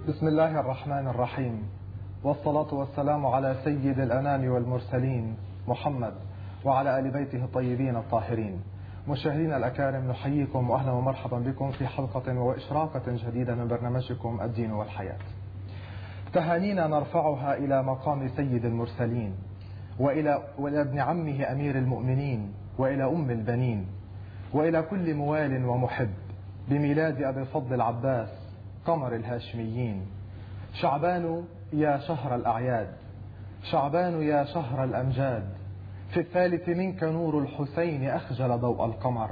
بسم الله الرحمن الرحيم، والصلاة والسلام على سيد الأنام والمرسلين محمد وعلى آل بيته الطيبين الطاهرين. مشاهدينا الأكارم، نحييكم وأهلا ومرحبا بكم في حلقة وإشراقة جديدة من برنامجكم الدين والحياة. تهانينا نرفعها إلى مقام سيد المرسلين، وإلى ابن عمه أمير المؤمنين، وإلى أم البنين، وإلى كل موال ومحب بميلاد أبي الفضل العباس قمر الهاشميين. شعبان يا شهر الأعياد، شعبان يا شهر الأمجاد، في الثالث منك نور الحسين أخجل ضوء القمر،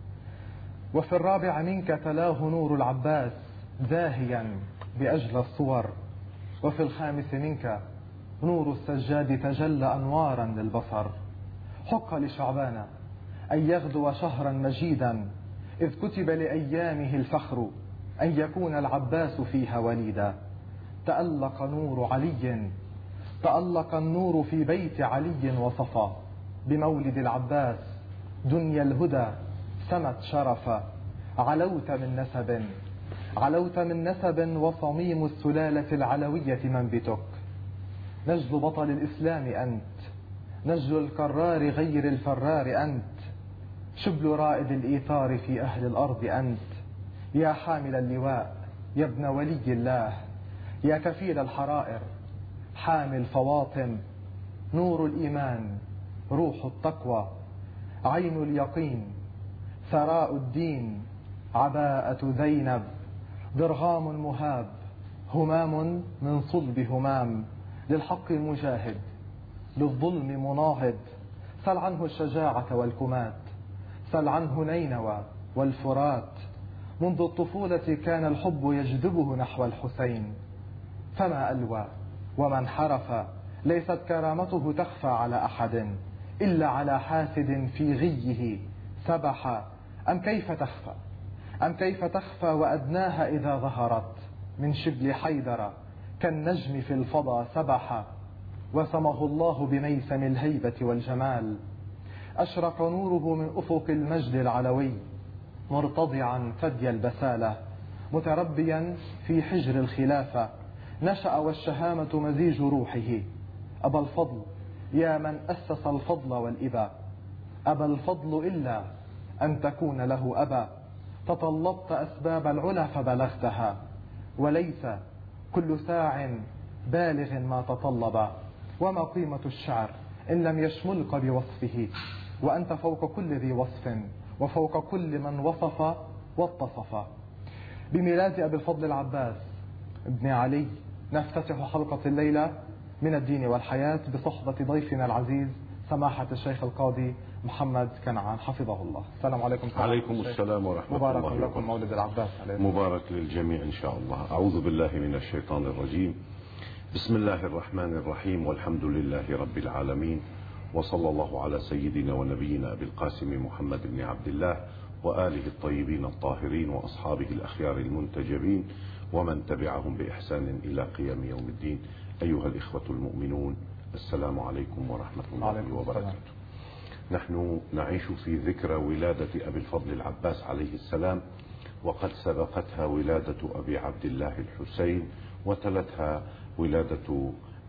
وفي الرابع منك تلاه نور العباس زاهيا بأجل الصور، وفي الخامس منك نور السجاد تجلى أنوارا للبصر. حق لشعبان أن يغدو شهرا مجيدا، إذ كتب لأيامه الفخر أن يكون العباس فيها وليدا. تألق نور علي، تألق النور في بيت علي وصفا، بمولد العباس دنيا الهدى سمت شرفا. علوت من نسب، علوت من نسب، وصميم السلالة العلوية منبتك. نجل بطل الإسلام أنت، نجل الكرار غير الفرار أنت، شبل رائد الإيثار في أهل الأرض أنت. يا حامل اللواء يا ابن ولي الله، يا كفيل الحرائر حامل فواطم، نور الإيمان روح التقوى عين اليقين، ثراء الدين عباءة زينب، درغام مهاب همام من صلب همام، للحق مجاهد للظلم مناهض. سل عنه الشجاعة والكمات، سل عنه نينوى والفرات. منذ الطفولة كان الحب يجذبه نحو الحسين، فما ألوى وما انحرف. ليست كرامته تخفى على أحد إلا على حاسد في غيه سبح. أم كيف تخفى، أم كيف تخفى وأدناها إذا ظهرت من شبل حيدر كالنجم في الفضا سبح. وسمه الله بميسم الهيبة والجمال، أشرق نوره من أفق المجد العلوي، مرتضعا ثدي البسالة متربيا في حجر الخلافة. نشأ والشهامة مزيج روحه. أبا الفضل يا من أسس الفضل والإبا، أبا الفضل إلا أن تكون له أبا. تطلبت أسباب العلا فبلغتها، وليس كل ساع بالغ ما تطلب. وما قيمة الشعر إن لم يشملك بوصفه، وأنت فوق كل ذي وصف وفوق كل من وصف واتصف. بميلاد أبي الفضل العباس ابن علي نفتتح حلقة الليلة من الدين والحياة بصحبة ضيفنا العزيز سماحة الشيخ القاضي محمد كنعان حفظه الله. السلام عليكم. عليكم السلام ورحمة الله وبركاته. مبارك لكم مولد العباس. مبارك للجميع إن شاء الله. أعوذ بالله من الشيطان الرجيم. بسم الله الرحمن الرحيم، والحمد لله رب العالمين، وصلى الله على سيدنا ونبينا أبي القاسم محمد بن عبد الله وآله الطيبين الطاهرين وأصحابه الأخيار المنتجبين ومن تبعهم بإحسان إلى قيام يوم الدين. أيها الإخوة المؤمنون، السلام عليكم ورحمة الله وبركاته. نحن نعيش في ذكرى ولادة أبي الفضل العباس عليه السلام، وقد سبقتها ولادة أبي عبد الله الحسين، وتلتها ولادة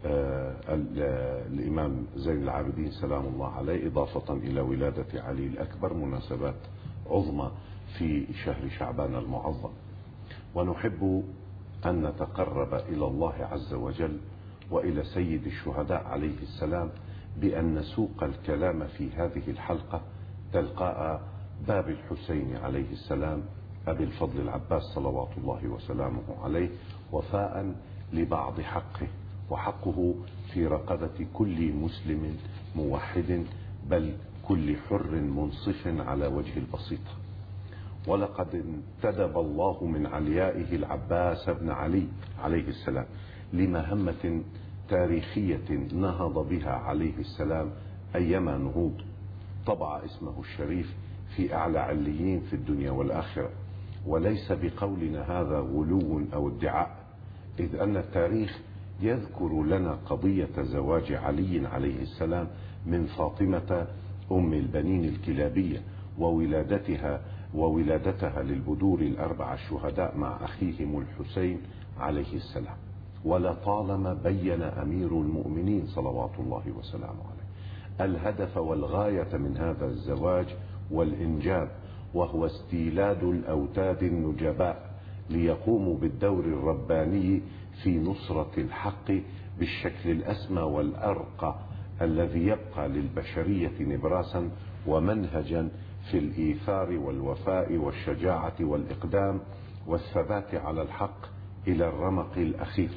الإمام زين العابدين سلام الله عليه، إضافة إلى ولادة علي الأكبر، مناسبات عظمى في شهر شعبان المعظم. ونحب أن نتقرب إلى الله عز وجل وإلى سيد الشهداء عليه السلام بأن نسوق الكلام في هذه الحلقة تلقاء باب الحسين عليه السلام أبي الفضل العباس صلوات الله وسلامه عليه، وفاء لبعض حقه، وحقه في رقبة كل مسلم موحد، بل كل حر منصف على وجه البسيطة. ولقد انتدب الله من عليائه العباس بن علي عليه السلام لمهمة تاريخية نهض بها عليه السلام أيما نهوض. طبع اسمه الشريف في أعلى عليين في الدنيا والآخرة، وليس بقولنا هذا غلو أو ادعاء، إذ أن التاريخ يذكر لنا قضية زواج علي عليه السلام من فاطمة أم البنين الكلابية، وولادتها للبدور الأربعة الشهداء مع أخيهم الحسين عليه السلام. ولطالما بين أمير المؤمنين صلوات الله وسلامه عليه الهدف والغاية من هذا الزواج والإنجاب، وهو استيلاد الأوتاد النجباء ليقوموا بالدور الرباني في نصرة الحق بالشكل الأسمى والأرقى الذي يبقى للبشرية نبراسا ومنهجا في الإيثار والوفاء والشجاعة والإقدام والثبات على الحق إلى الرمق الأخير.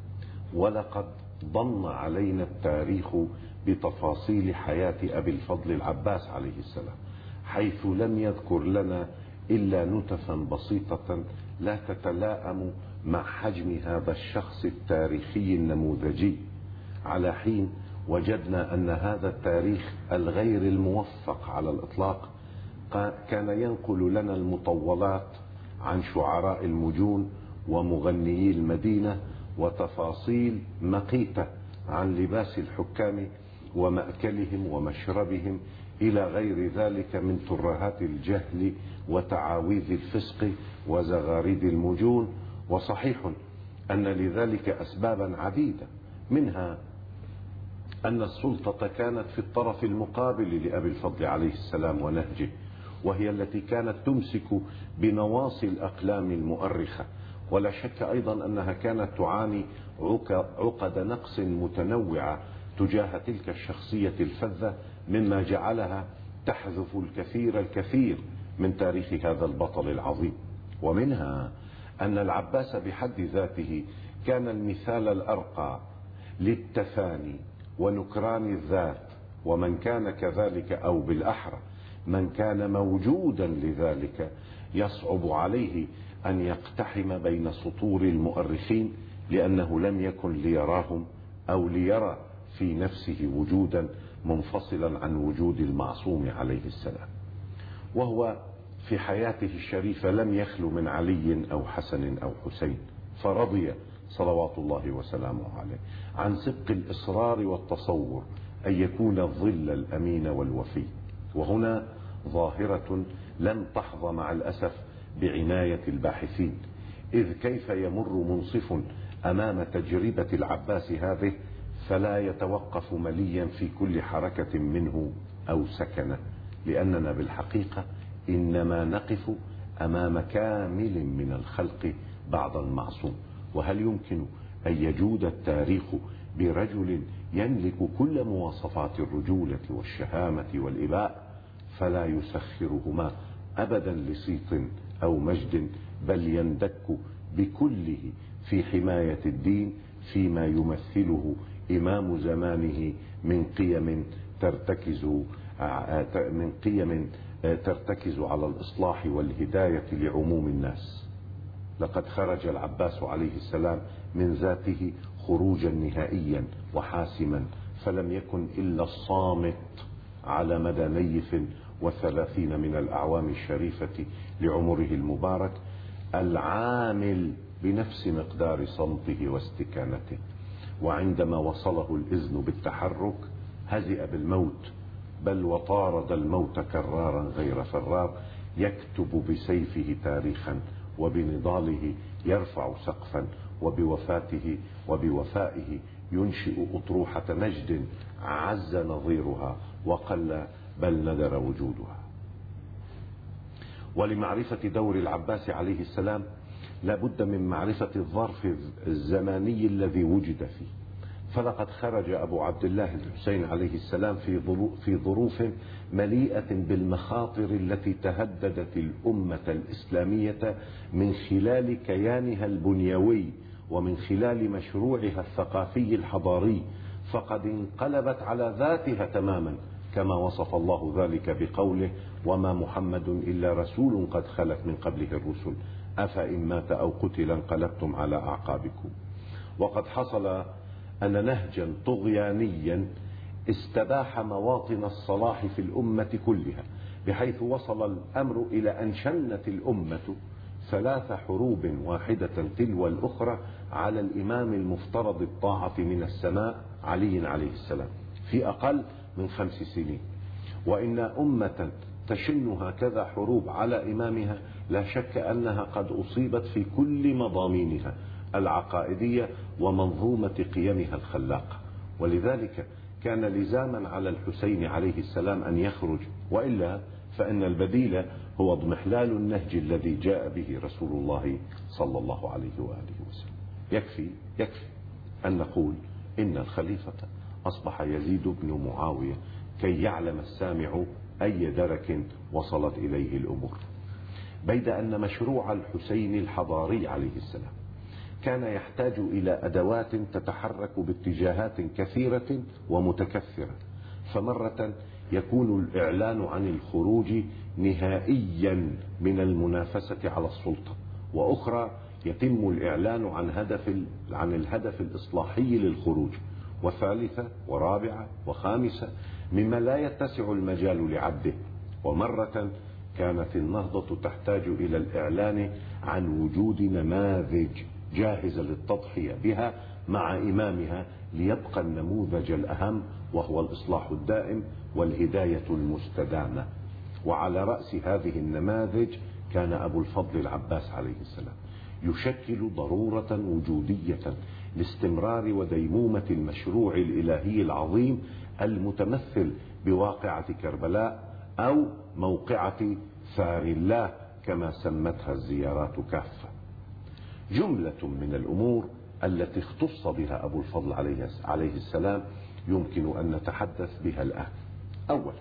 ولقد ضن علينا التاريخ بتفاصيل حياة أبي الفضل العباس عليه السلام، حيث لم يذكر لنا إلا نتفا بسيطة لا تتلائم مع حجم هذا الشخص التاريخي النموذجي. على حين وجدنا أن هذا التاريخ الغير الموفق على الإطلاق كان ينقل لنا المطولات عن شعراء المجون ومغنيي المدينة وتفاصيل مقيتة عن لباس الحكام ومأكلهم ومشربهم إلى غير ذلك من ترهات الجهل وتعاويذ الفسق وزغاريد المجون. وصحيح أن لذلك أسبابا عديدة، منها أن السلطة كانت في الطرف المقابل لأبي الفضل عليه السلام ونهجه، وهي التي كانت تمسك بنواصي الأقلام المؤرخة. ولا شك أيضا أنها كانت تعاني عقد نقص متنوعة تجاه تلك الشخصية الفذة، مما جعلها تحذف الكثير من تاريخ هذا البطل العظيم. ومنها أن العباس بحد ذاته كان المثال الأرقى للتفاني ونكران الذات، ومن كان كذلك أو بالأحرى من كان موجودا لذلك يصعب عليه أن يقتحم بين سطور المؤرخين، لأنه لم يكن ليراهم أو ليرى في نفسه وجودا منفصلا عن وجود المعصوم عليه السلام. وهو في حياته الشريفة لم يخلو من علي أو حسن أو حسين، فرضي صلوات الله وسلامه عليه عن سبق الإصرار والتصور أن يكون الظل الأمين والوفي. وهنا ظاهرة لم تحظى مع الأسف بعناية الباحثين، إذ كيف يمر منصف أمام تجربة العباس هذه فلا يتوقف مليا في كل حركة منه أو سكنة، لأننا بالحقيقة إنما نقف أمام كامل من الخلق بعد المعصوم. وهل يمكن أن يجود التاريخ برجل يملك كل مواصفات الرجولة والشهامة والإباء فلا يسخرهما أبدا لصيت أو مجد، بل يندك بكله في حماية الدين فيما يمثله إمام زمانه من قيم ترتكز على الإصلاح والهداية لعموم الناس. لقد خرج العباس عليه السلام من ذاته خروجا نهائيا وحاسما، فلم يكن إلا الصامت على مدى نيف و30 من الأعوام الشريفة لعمره المبارك، العامل بنفس مقدار صمته واستكانته. وعندما وصله الإذن بالتحرك هزئ بالموت، بل وطارد الموت كرارا غير فرار، يكتب بسيفه تاريخا وبنضاله يرفع سقفا، وبوفاته وبوفائه ينشئ أطروحة نجد عز نظيرها وقل بل ندر وجودها. ولمعرفة دور العباس عليه السلام لابد من معرفة الظرف الزماني الذي وجد فيه. فلقد خرج أبو عبد الله الحسين عليه السلام في ظروف مليئة بالمخاطر التي تهددت الأمة الإسلامية من خلال كيانها البنيوي ومن خلال مشروعها الثقافي الحضاري، فقد انقلبت على ذاتها تماما، كما وصف الله ذلك بقوله: وما محمد إلا رسول قد خلت من قبله الرسل أفإن مات أو قتل انقلبتم على أعقابكم. وقد حصل أن نهجا طغيانيا استباح مواطن الصلاح في الأمة كلها، بحيث وصل الأمر إلى أن شنت الأمة 3 حروب واحدة تلو الأخرى على الإمام المفترض الطاعة من السماء علي عليه السلام في أقل من 5 سنين. وإن أمة تشن هكذا حروب على إمامها لا شك أنها قد أصيبت في كل مضامينها، العقائدية ومنظومة قيمها الخلاقة. ولذلك كان لزاما على الحسين عليه السلام أن يخرج، وإلا فإن البديل هو اضمحلال النهج الذي جاء به رسول الله صلى الله عليه وآله وسلم. يكفي أن نقول إن الخليفة أصبح يزيد بن معاوية كي يعلم السامع أي درك وصلت إليه الأمور، بيد أن مشروع الحسين الحضاري عليه السلام كان يحتاج إلى أدوات تتحرك باتجاهات كثيرة ومتكثرة. فمرة يكون الإعلان عن الخروج نهائيا من المنافسة على السلطة، وأخرى يتم الإعلان عن الهدف الإصلاحي للخروج، وثالثة ورابعة وخامسة مما لا يتسع المجال لعده. ومرة كانت النهضة تحتاج إلى الإعلان عن وجود نماذج جاهزة للتضحية بها مع إمامها ليبقى النموذج الأهم، وهو الإصلاح الدائم والهداية المستدامة. وعلى رأس هذه النماذج كان أبو الفضل العباس عليه السلام، يشكل ضرورة وجودية لاستمرار وديمومة المشروع الإلهي العظيم المتمثل بواقعة كربلاء أو موقعة ثار الله كما سمتها الزيارات كافة. جملة من الأمور التي اختص بها أبو الفضل عليه السلام يمكن أن نتحدث بها الآن. أولا،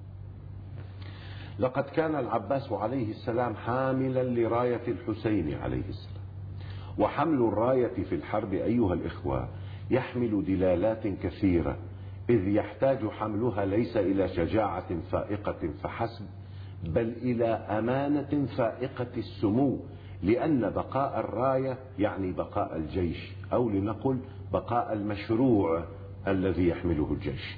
لقد كان العباس عليه السلام حاملا لراية الحسين عليه السلام، وحمل الراية في الحرب أيها الإخوة يحمل دلالات كثيرة، إذ يحتاج حملها ليس إلى شجاعة فائقة فحسب، بل إلى أمانة فائقة السمو، لأن بقاء الراية يعني بقاء الجيش، أو لنقل بقاء المشروع الذي يحمله الجيش.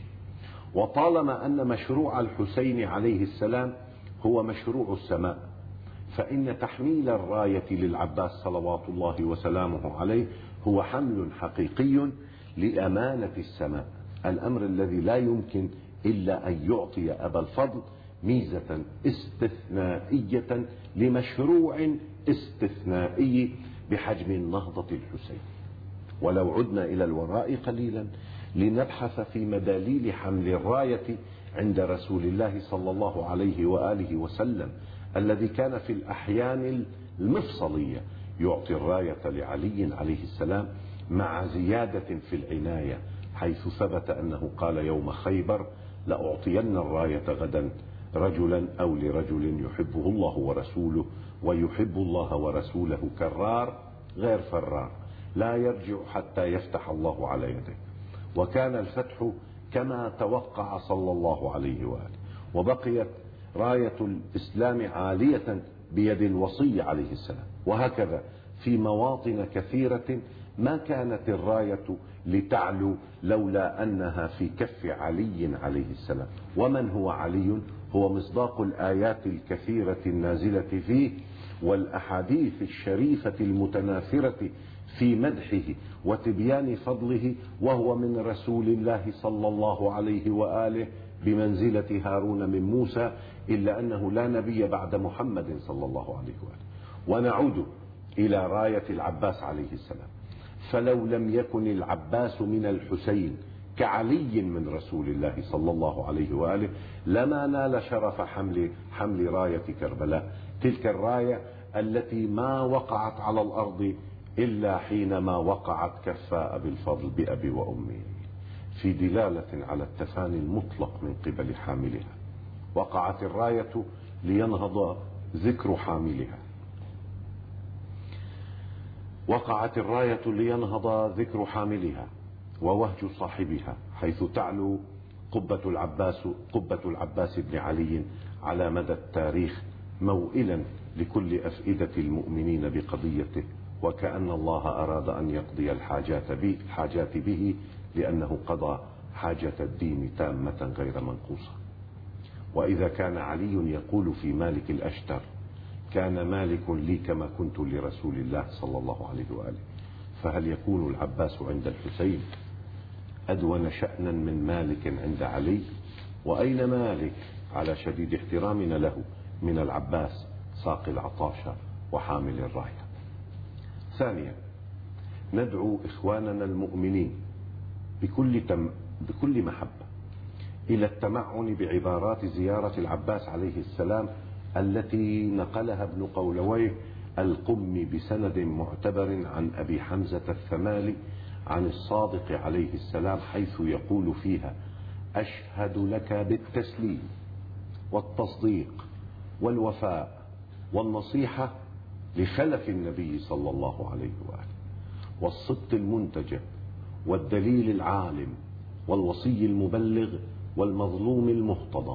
وطالما أن مشروع الحسين عليه السلام هو مشروع السماء، فإن تحميل الراية للعباس صلوات الله وسلامه عليه هو حمل حقيقي لأمانة السماء، الأمر الذي لا يمكن إلا أن يعطي أبا الفضل ميزة استثنائية لمشروع استثنائي بحجم النهضة الحسين. ولو عدنا إلى الوراء قليلا لنبحث في مداليل حمل الراية عند رسول الله صلى الله عليه وآله وسلم، الذي كان في الأحيان المفصلية يعطي الراية لعلي عليه السلام مع زيادة في العناية، حيث ثبت أنه قال يوم خيبر: لأعطين الراية غدا رجلا أو لرجل يحبه الله ورسوله ويحب الله ورسوله كرار غير فرار لا يرجع حتى يفتح الله على يده. وكان الفتح كما توقع صلى الله عليه وآله، وبقيت راية الإسلام عالية بيد الوصي عليه السلام. وهكذا في مواطن كثيرة ما كانت الراية لتعلو لولا أنها في كف علي عليه السلام. ومن هو علي؟ هو مصداق الآيات الكثيرة النازلة فيه والأحاديث الشريفة المتناثرة في مدحه وتبيان فضله، وهو من رسول الله صلى الله عليه وآله بمنزلة هارون من موسى، إلا أنه لا نبي بعد محمد صلى الله عليه وآله. ونعود إلى راية العباس عليه السلام، فلو لم يكن العباس من الحسين كعلي من رسول الله صلى الله عليه وآله لما نال شرف حمل راية كربلاء، تلك الراية التي ما وقعت على الأرض إلا حينما وقعت كف أبي الفضل بأبي وأمي، في دلالة على التفاني المطلق من قبل حاملها. وقعت الراية لينهض ذكر حاملها، وقعت الراية لينهض ذكر حاملها ووهج صاحبها، حيث تعلو قبة العباس بن علي على مدى التاريخ موئلا لكل أفئدة المؤمنين بقضيته، وكأن الله أراد أن يقضي الحاجات به لأنه قضى حاجة الدين تامة غير منقوصة. وإذا كان علي يقول في مالك الأشتر: كان مالك لي كما كنت لرسول الله صلى الله عليه وآله، فهل يكون العباس عند الحسين أدون شأنا من مالك عند علي؟ وأين مالك على شديد احترامنا له من العباس ساقي العطاشة وحامل الراية؟ ثانيا، ندعو إخواننا المؤمنين بكل محبة إلى التمعن بعبارات زيارة العباس عليه السلام التي نقلها ابن قولويه القمي بسند معتبر عن أبي حمزة الثمالي عن الصادق عليه السلام، حيث يقول فيها: أشهد لك بالتسليم والتصديق والوفاء والنصيحة لخلف النبي صلى الله عليه وآله، والصدق المنتجب والدليل العالم والوصي المبلغ والمظلوم المهتضم.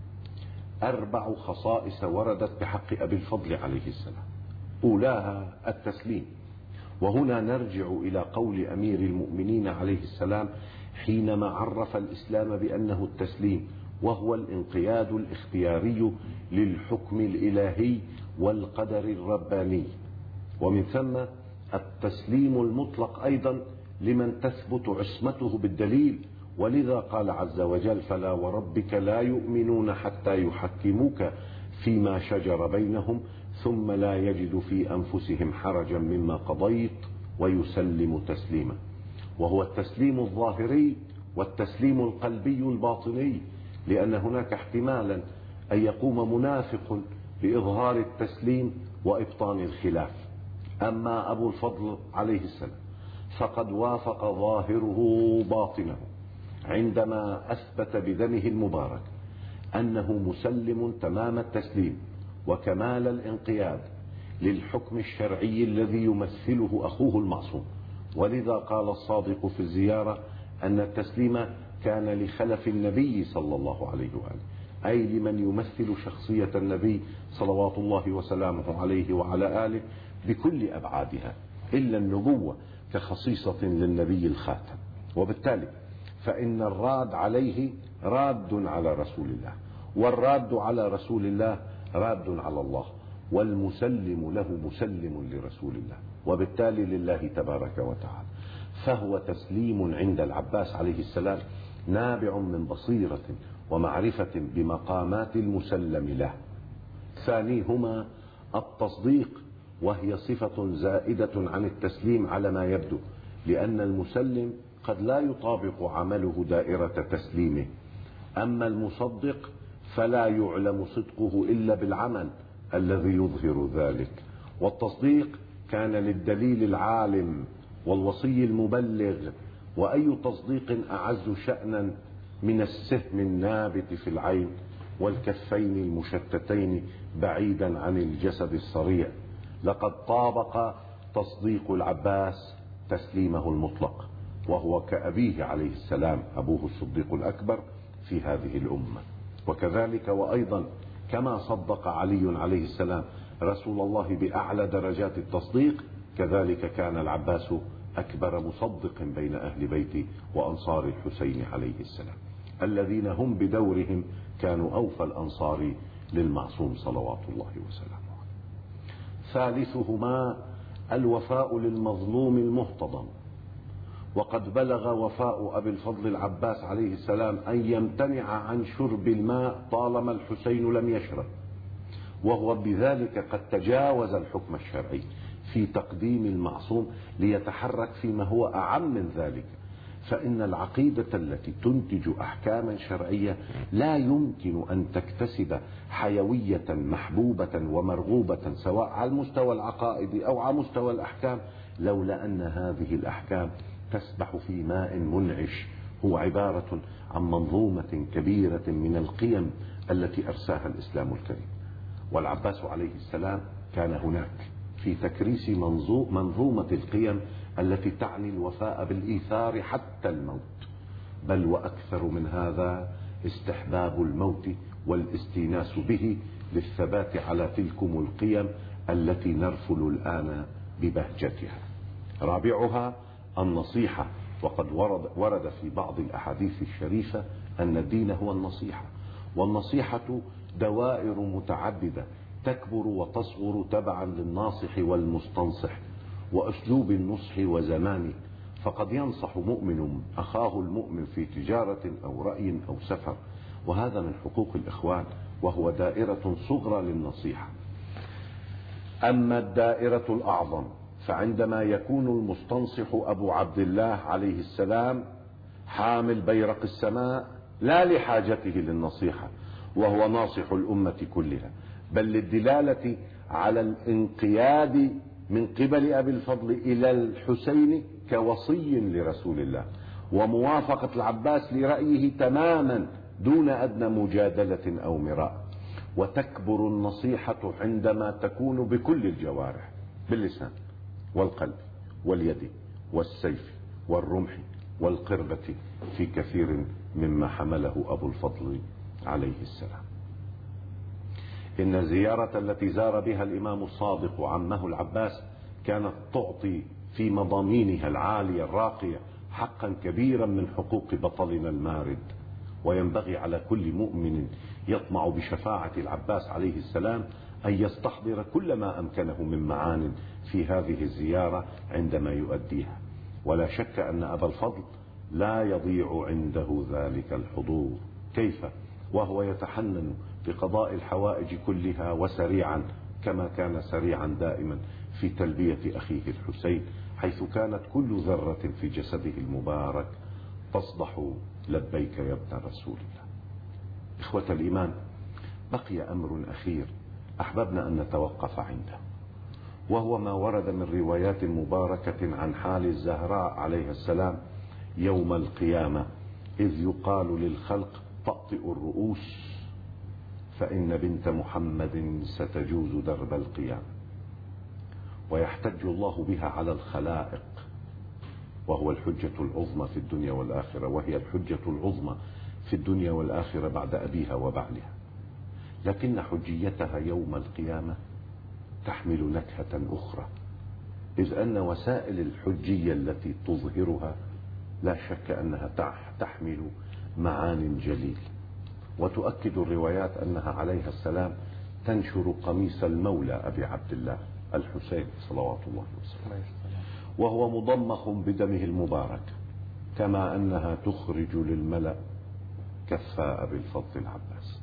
4 خصائص وردت بحق أبي الفضل عليه السلام، أولاها التسليم. وهنا نرجع إلى قول أمير المؤمنين عليه السلام حينما عرف الإسلام بأنه التسليم، وهو الانقياد الاختياري للحكم الإلهي والقدر الرباني، ومن ثم التسليم المطلق أيضا لمن تثبت عصمته بالدليل. ولذا قال عز وجل: فلا وربك لا يؤمنون حتى يحكموك فيما شجر بينهم ثم لا يجدوا في أنفسهم حرجا مما قضيت ويسلم تسليما. وهو التسليم الظاهري والتسليم القلبي الباطني، لأن هناك احتمالا أن يقوم منافق بإظهار التسليم وإبطان الخلاف. أما أبو الفضل عليه السلام فقد وافق ظاهره باطنه عندما أثبت بدمه المبارك أنه مسلم تمام التسليم وكمال الانقياد للحكم الشرعي الذي يمثله أخوه المعصوم. ولذا قال الصادق في الزيارة أن التسليم كان لخلف النبي صلى الله عليه وآله، أي لمن يمثل شخصية النبي صلوات الله وسلامه عليه وعلى آله بكل أبعادها إلا النبوة كخصيصة للنبي الخاتم. وبالتالي فإن الراد عليه راد على رسول الله، والراد على رسول الله راد على الله، والمسلم له مسلم لرسول الله، وبالتالي لله تبارك وتعالى. فهو تسليم عند العباس عليه السلام نابع من بصيرة ومعرفة بمقامات المسلم له. ثانيهما التصديق، وهي صفة زائدة عن التسليم على ما يبدو، لأن المسلم قد لا يطابق عمله دائرة تسليمه. أما المصدق فلا يعلم صدقه إلا بالعمل الذي يظهر ذلك. والتصديق كان للدليل العالم والوصي المبلغ، وأي تصديق أعز شأنا من السهم النابت في العين والكفين المشتتين بعيدا عن الجسد الصريع. لقد طابق تصديق العباس تسليمه المطلق، وهو كأبيه عليه السلام أبوه الصديق الأكبر في هذه الأمة. وكذلك وأيضا كما صدق علي عليه السلام رسول الله بأعلى درجات التصديق، كذلك كان العباس أكبر مصدق بين أهل بيت وأنصار الحسين عليه السلام، الذين هم بدورهم كانوا أوفى الأنصار للمعصوم صلوات الله وسلامه. ثالثهما الوفاء للمظلوم المهتضم. وقد بلغ وفاء أبي الفضل العباس عليه السلام أن يمتنع عن شرب الماء طالما الحسين لم يشرب، وهو بذلك قد تجاوز الحكم الشرعي في تقديم المعصوم ليتحرك فيما هو أعم من ذلك. فإن العقيدة التي تنتج أحكاما شرعية لا يمكن أن تكتسب حيوية محبوبة ومرغوبة سواء على المستوى العقائدي أو على مستوى الأحكام لولا أن هذه الأحكام تسبح في ماء منعش هو عبارة عن منظومة كبيرة من القيم التي أرساها الإسلام الكريم. والعباس عليه السلام كان هناك في تكريس منظومة القيم التي تعني الوفاء بالإيثار حتى الموت، بل وأكثر من هذا استحباب الموت والاستيناس به للثبات على تلكم القيم التي نرفل الآن ببهجتها. رابعها النصيحة، وقد ورد في بعض الأحاديث الشريفة أن الدين هو النصيحة، والنصيحة دوائر متعددة تكبر وتصغر تبعا للناصح والمستنصح وأسلوب النصح وزمانه. فقد ينصح مؤمن أخاه المؤمن في تجارة أو رأي أو سفر، وهذا من حقوق الإخوان، وهو دائرة صغرى للنصيحة. أما الدائرة الأعظم فعندما يكون المستنصح أبو عبد الله عليه السلام حامل بيرق السماء لا لحاجته للنصيحة وهو ناصح الأمة كلها، بل للدلالة على الانقياد من قبل أبي الفضل إلى الحسين كوصي لرسول الله، وموافقة العباس لرأيه تماما دون أدنى مجادلة أو مراء. وتكبر النصيحة عندما تكون بكل الجوارح، باللسان والقلب واليد والسيف والرمح والقربة، في كثير مما حمله أبو الفضل عليه السلام. إن الزيارة التي زار بها الإمام الصادق عمه العباس كانت تعطي في مضامينها العالية الراقية حقا كبيرا من حقوق بطلنا المارد، وينبغي على كل مؤمن يطمع بشفاعة العباس عليه السلام أن يستحضر كل ما أمكنه من معان في هذه الزيارة عندما يؤديها. ولا شك أن أبا الفضل لا يضيع عنده ذلك الحضور، كيف وهو يتحنن بقضاء الحوائج كلها وسريعا، كما كان سريعا دائما في تلبية أخيه الحسين، حيث كانت كل ذرة في جسده المبارك تصدح لبيك يا ابن رسول الله. إخوة الإيمان، بقي أمر أخير أحببنا أن نتوقف عنده، وهو ما ورد من روايات مباركة عن حال الزهراء عليه السلام يوم القيامة، إذ يقال للخلق طأطئوا الرؤوس فإن بنت محمد ستجوز درب القيامة، ويحتج الله بها على الخلائق، وهو الحجة العظمى في الدنيا والآخرة، وهي الحجة العظمى في الدنيا والآخرة بعد أبيها وبعلها. لكن حجيتها يوم القيامة تحمل نكهة أخرى، إذ أن وسائل الحجية التي تظهرها لا شك أنها تحمل معان جليل. وتؤكد الروايات أنها عليها السلام تنشر قميص المولى أبي عبد الله الحسين صلوات الله وسلامه، وهو مضمخ بدمه المبارك، كما أنها تخرج للملأ كفاء بالفضل العباس.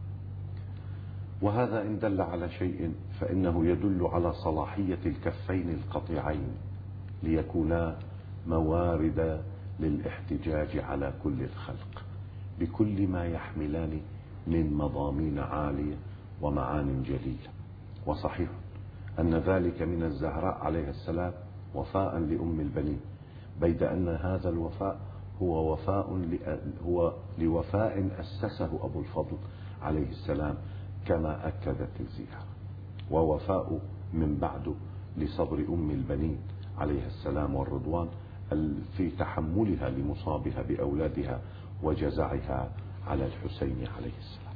وهذا إن دل على شيء فإنه يدل على صلاحية الكفين القطيعين ليكونا موارد للاحتجاج على كل الخلق بكل ما يحملان من مضامين عالية ومعان جليلة. وصحيح أن ذلك من الزهراء عليه السلام وفاء لأم البنين، بيد أن هذا الوفاء هو لوفاء أسسه أبو الفضل عليه السلام كما أكدت الزيارة، ووفاء من بعد لصبر أم البنين عليه السلام والرضوان في تحملها لمصابها بأولادها وجزعها على الحسين عليه السلام.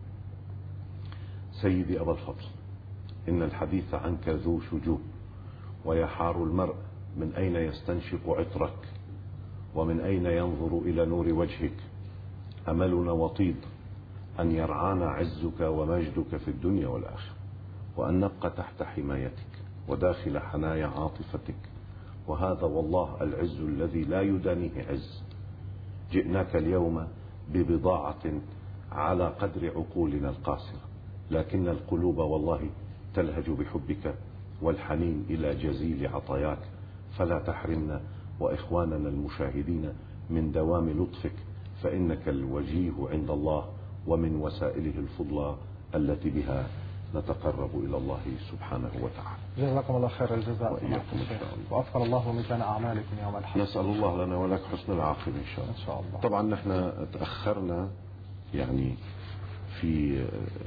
سيدي أبا الفضل، إن الحديث عنك ذو شجون، ويحار المرء من أين يستنشق عطرك ومن أين ينظر إلى نور وجهك. أملنا وطيد أن يرعانا عزك ومجدك في الدنيا والآخرة، وأن نبقى تحت حمايتك وداخل حنايا عاطفتك، وهذا والله العز الذي لا يدانيه عز. جئناك اليوم ببضاعة على قدر عقولنا القاصرة، لكن القلوب والله تلهج بحبك والحنين إلى جزيل عطاياك، فلا تحرمنا وإخواننا المشاهدين من دوام لطفك، فإنك الوجيه عند الله ومن وسائله الفضلى التي بها نتقرب إلى الله سبحانه وتعالى. جزاكم الله خير الجزاء، وأثقل الله ميزان أعمالكم يوم الحق. نسأل الله لنا ولك حسن العاقبة إن شاء الله. إن شاء الله. طبعا نحن تأخرنا يعني في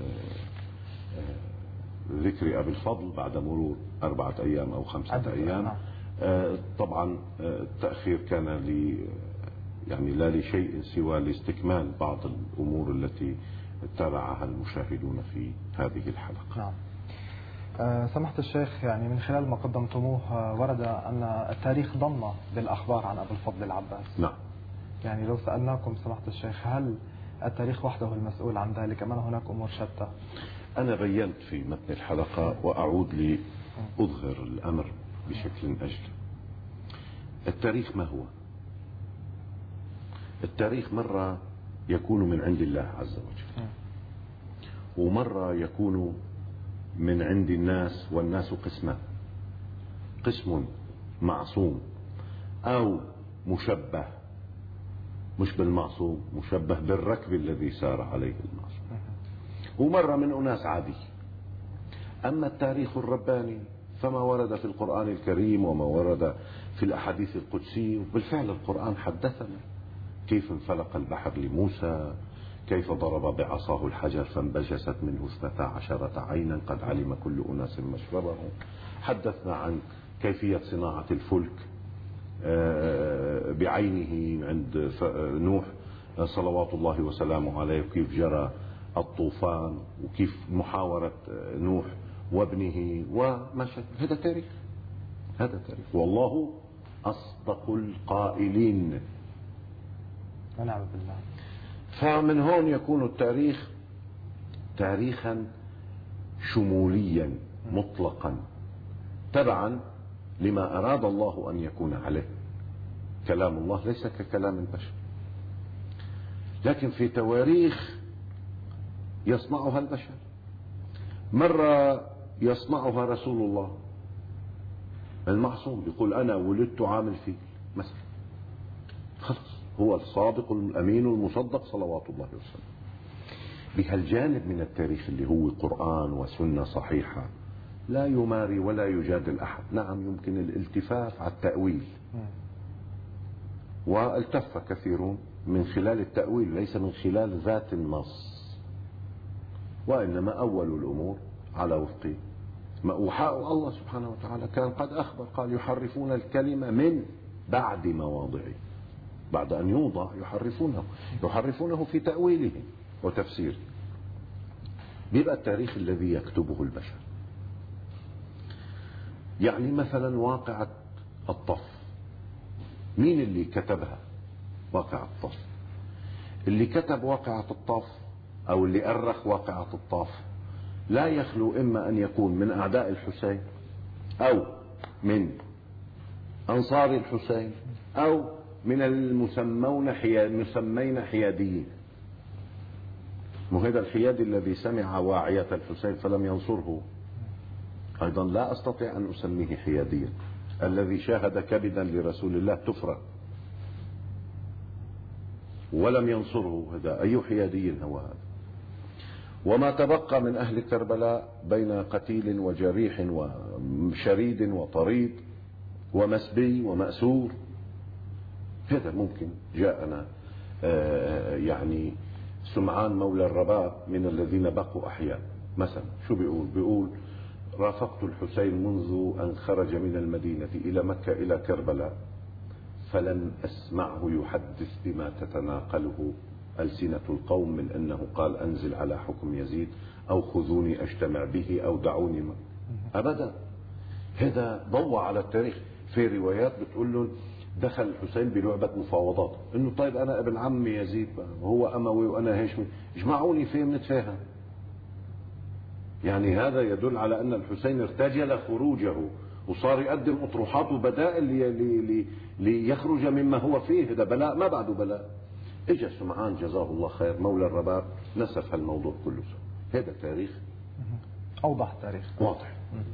ذكر أبي الفضل بعد مرور 4 أيام أو 5 أيام. طبعا التأخير كان يعني لا لشيء سوى لاستكمال بعض الأمور التي تابعها المشاهدون في هذه الحلقة. نعم. سمحت الشيخ، يعني من خلال ما قدمتموه ورد أن التاريخ ضم بالأخبار عن أبي الفضل العباس. نعم. يعني لو سألناكم سمحت الشيخ، هل التاريخ وحده المسؤول عن ذلك أم أن هناك أمور شتى؟ أنا بينت في متن الحلقة وأعود لأظهر الأمر بشكل أجل. التاريخ ما هو؟ التاريخ مرة يكون من عند الله عز وجل، ومرة يكون من عند الناس، والناس قسمان. قسم معصوم أو مشبه، مش بالمعصوم، مشبه بالركب الذي سار عليه المعصوم، ومرة من أناس عادي. أما التاريخ الرباني فما ورد في القرآن الكريم وما ورد في الأحاديث القدسية، بالفعل القرآن حدثنا كيف انفلق البحر لموسى، كيف ضرب بعصاه الحجر فانبجست منه 12 عينا قد علم كل أناس مشربهم. حدثنا عن كيفية صناعة الفلك بعينه عند نوح صلوات الله وسلامه عليه، وكيف جرى الطوفان، وكيف محاورة نوح وابنه وما شابه. هذا تاريخ، هذا تاريخ، والله أصدق القائلين. ونعم بالله. فمن هون يكون التاريخ تاريخا شموليا مطلقا تبعا لما أراد الله أن يكون عليه. كلام الله ليس ككلام البشر، لكن في تواريخ يصنعها البشر. مرة يصنعها رسول الله المعصوم، يقول أنا ولدت عام الفيل مثلا، خلص هو الصادق الأمين المصدق صلوات الله وسلامه. بهالجانب من التاريخ اللي هو قرآن وسنة صحيحة لا يماري ولا يجادل أحد. نعم يمكن الالتفاف على التأويل، والتف كثيرون من خلال التأويل ليس من خلال ذات النص، وإنما أول الأمور على وفق ما أوحاه الله سبحانه وتعالى. كان قد أخبر قال يحرفون الكلمة من بعد مواضعه، بعد أن يوضع يحرفونه في تأويله وتفسيره. بيبقى التاريخ الذي يكتبه البشر. يعني مثلا واقعة الطف، مين اللي كتبها؟ واقعة الطف. اللي كتب واقعة الطف أو اللي أرخ واقعة الطف لا يخلو إما أن يكون من أعداء الحسين أو من أنصار الحسين أو من المسمين حياديين. وهذا الحيادي الذي سمع واعية الحسين فلم ينصره أيضا لا أستطيع أن أسميه حياديا. الذي شاهد كبدا لرسول الله تفرق ولم ينصره، هذا أي حيادي هو هذا؟ وما تبقى من أهل كربلاء بين قتيل وجريح وشريد وطريد ومسبي ومأسور، هذا ممكن جاءنا يعني سمعان مولى الرباب من الذين بقوا أحياء مثلا. شو بيقول رافقت الحسين منذ أن خرج من المدينة إلى مكة إلى كربلاء فلم أسمعه يحدث بما تتناقله ألسنة القوم من أنه قال أنزل على حكم يزيد أو خذوني أجتمع به أو دعوني أبدا. هذا ضوى على التاريخ. في روايات بتقول له دخل الحسين بلعبة مفاوضات، انه طيب انا ابن عم يزيد وهو اموي وانا هاشمي، اجمعوني فيه نتفاهم. يعني هذا يدل على ان الحسين ارتجل خروجه وصار يقدم اطروحات وبدائل ليخرج مما هو فيه. هذا بلاء ما بعده بلاء. اجى سمعان جزاه الله خير مولى الرباب نسف هالموضوع كله. هذا تاريخ اوضح، تاريخ واضح.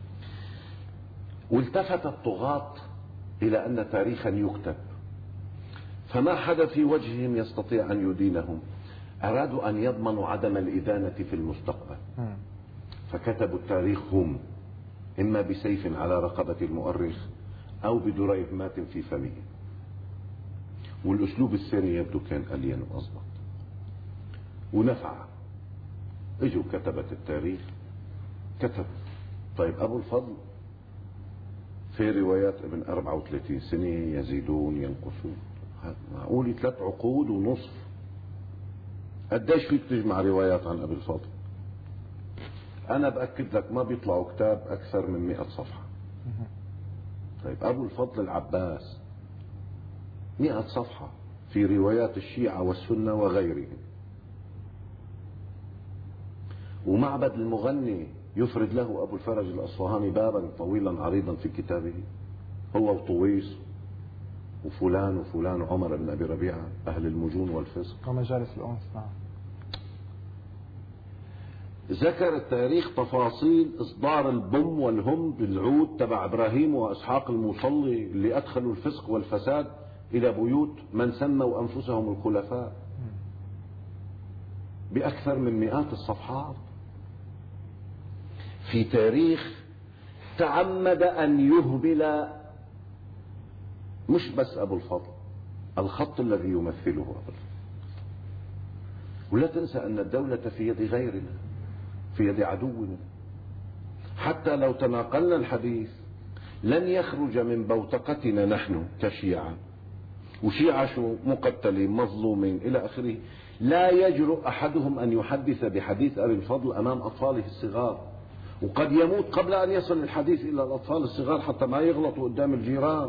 والتفت الطغاة إلى أن تاريخا يكتب، فما حدا في وجههم يستطيع أن يدينهم. أرادوا أن يضمنوا عدم الإدانة في المستقبل، فكتبوا التاريخ هم، إما بسيف على رقبة المؤرخ أو بدريهمات في فمه. والأسلوب الثاني يبدو كان ألين وأضبط ونفع. اجوا كتبت التاريخ كتب. طيب أبو الفضل في روايات ابن 34 سنة يزيدون ينقصون، معقولي 3 عقود ونصف. قديش فيك تجمع روايات عن أبي الفضل؟ أنا بأكد لك ما بيطلعوا كتاب أكثر من 100 صفحة. طيب أبو الفضل العباس 100 صفحة في روايات الشيعة والسنة وغيرهم. ومعبد المغني يفرد له أبو الفرج الأصفهاني بابا طويلا عريضا في كتابه، هو وطويس وفلان وفلان عمر بن أبي ربيعة أهل المجون والفسق ومجالس الأنس. نعم. ذكر التاريخ تفاصيل إصدار البم والهم بالعود تبع إبراهيم وإسحاق المصلي اللي أدخلوا الفسق والفساد إلى بيوت من سموا أنفسهم الخلفاء بأكثر من مئات الصفحات في تاريخ تعمد أن يهبل مش بس أبو الفضل، الخط الذي يمثله أبو الفضل. ولا تنسى أن الدولة في يد غيرنا، في يد عدونا. حتى لو تناقلنا الحديث لن يخرج من بوتقتنا نحن كشيعة، وشيعة شو مقتلين مظلومين إلى آخره، لا يجرؤ أحدهم أن يحدث بحديث أبي الفضل أمام أطفاله الصغار، وقد يموت قبل أن يصل الحديث إلى الأطفال الصغار حتى ما يغلطوا قدام الجيران.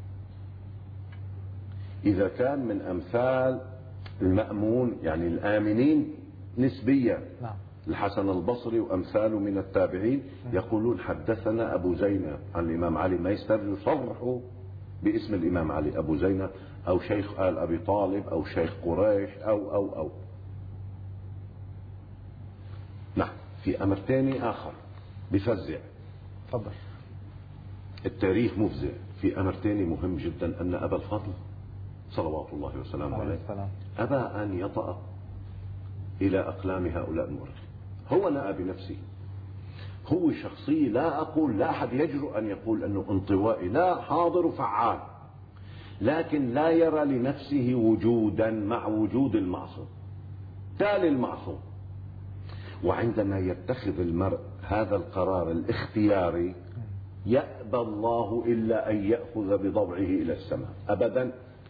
إذا كان من أمثال المأمون يعني الآمنين نسبيا الحسن البصري وأمثاله من التابعين يقولون حدثنا أبو زينب عن الإمام علي، ما يسترجوا يصرحوا باسم الإمام علي، أبو زينب أو شيخ آل أبي طالب أو شيخ قريش أو نعم. في أمر ثاني آخر بفزع، تفضل. التاريخ مفزع. في أمر ثاني مهم جدا، أن أبا الفضل صلوات الله وسلامه عليه أبى أن يطأ إلى أقلام هؤلاء المؤرخين. هو نأى بنفسه، هو شخصية. لا أقول لا أحد يجرؤ أن يقول أنه انطوائي، لا، حاضر وفعال، لكن لا يرى لنفسه وجودا مع وجود المعصوم، تالي المعصوم. وعندما يتخذ المرء هذا القرار الاختياري يأبى الله إلا أن يأخذ بضبعه إلى السماء أبدا.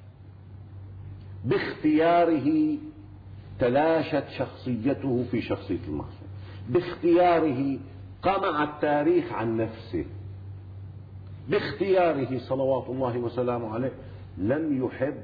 باختياره تلاشت شخصيته في شخصية المعصوم، باختياره قمع التاريخ عن نفسه، باختياره صلوات الله وسلامه عليه لم يحب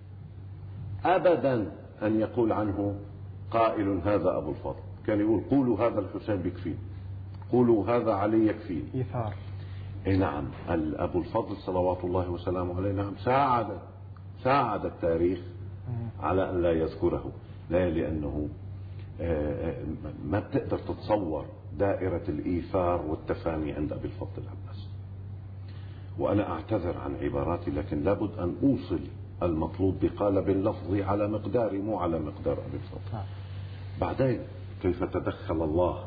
أبدا أن يقول عنه قائل هذا أبو الفضل. كان يقول قولوا هذا الحسين بيكفين، قولوا هذا علي يكفين. إيثار. نعم. أبو الفضل صلوات الله وسلامه عليه نعم ساعد التاريخ على أن لا يذكره، لا لأنه ما بتقدر تتصور دائرة الإيثار والتفاني عند أبي الفضل العباس. وأنا أعتذر عن عباراتي، لكن لابد أن أوصل المطلوب بقالب لفظي على مقداري، مو على مقدار أبي الفضل. بعدين كيف تدخل الله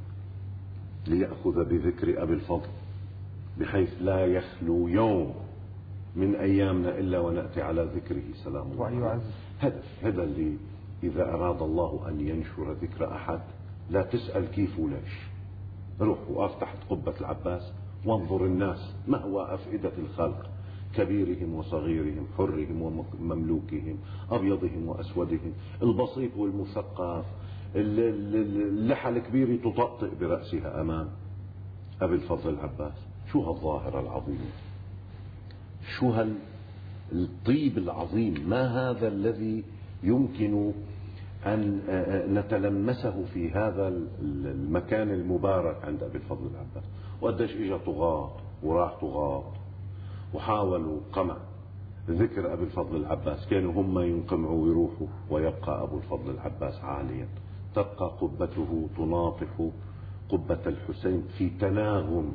ليأخذ بذكر أبي الفضل بحيث لا يخلو يوم من أيامنا إلا ونأتي على ذكره سلام الله عليه. هذا اللي إذا أراد الله أن ينشر ذكر أحد لا تسأل كيف وليش، روح وقف تحت قبة العباس وانظر الناس مأوى أفئدة الخلق، كبيرهم وصغيرهم، حرهم ومملوكهم، أبيضهم وأسودهم، البسيط والمثقف، اللحى الكبيرة تطأطئ برأسها أمام أبي الفضل العباس. شو هالظاهرة العظيمة، شو هالطيب العظيم، ما هذا الذي يمكن أن نتلمسه في هذا المكان المبارك عند أبي الفضل العباس. وقديش إجا طغاة وراح طغاة وحاولوا قمع ذكر أبي الفضل العباس، كانوا هم ينقمعوا ويروحوا ويبقى أبو الفضل العباس عاليا، تبقى قبته تناطح قبة الحسين في تناغم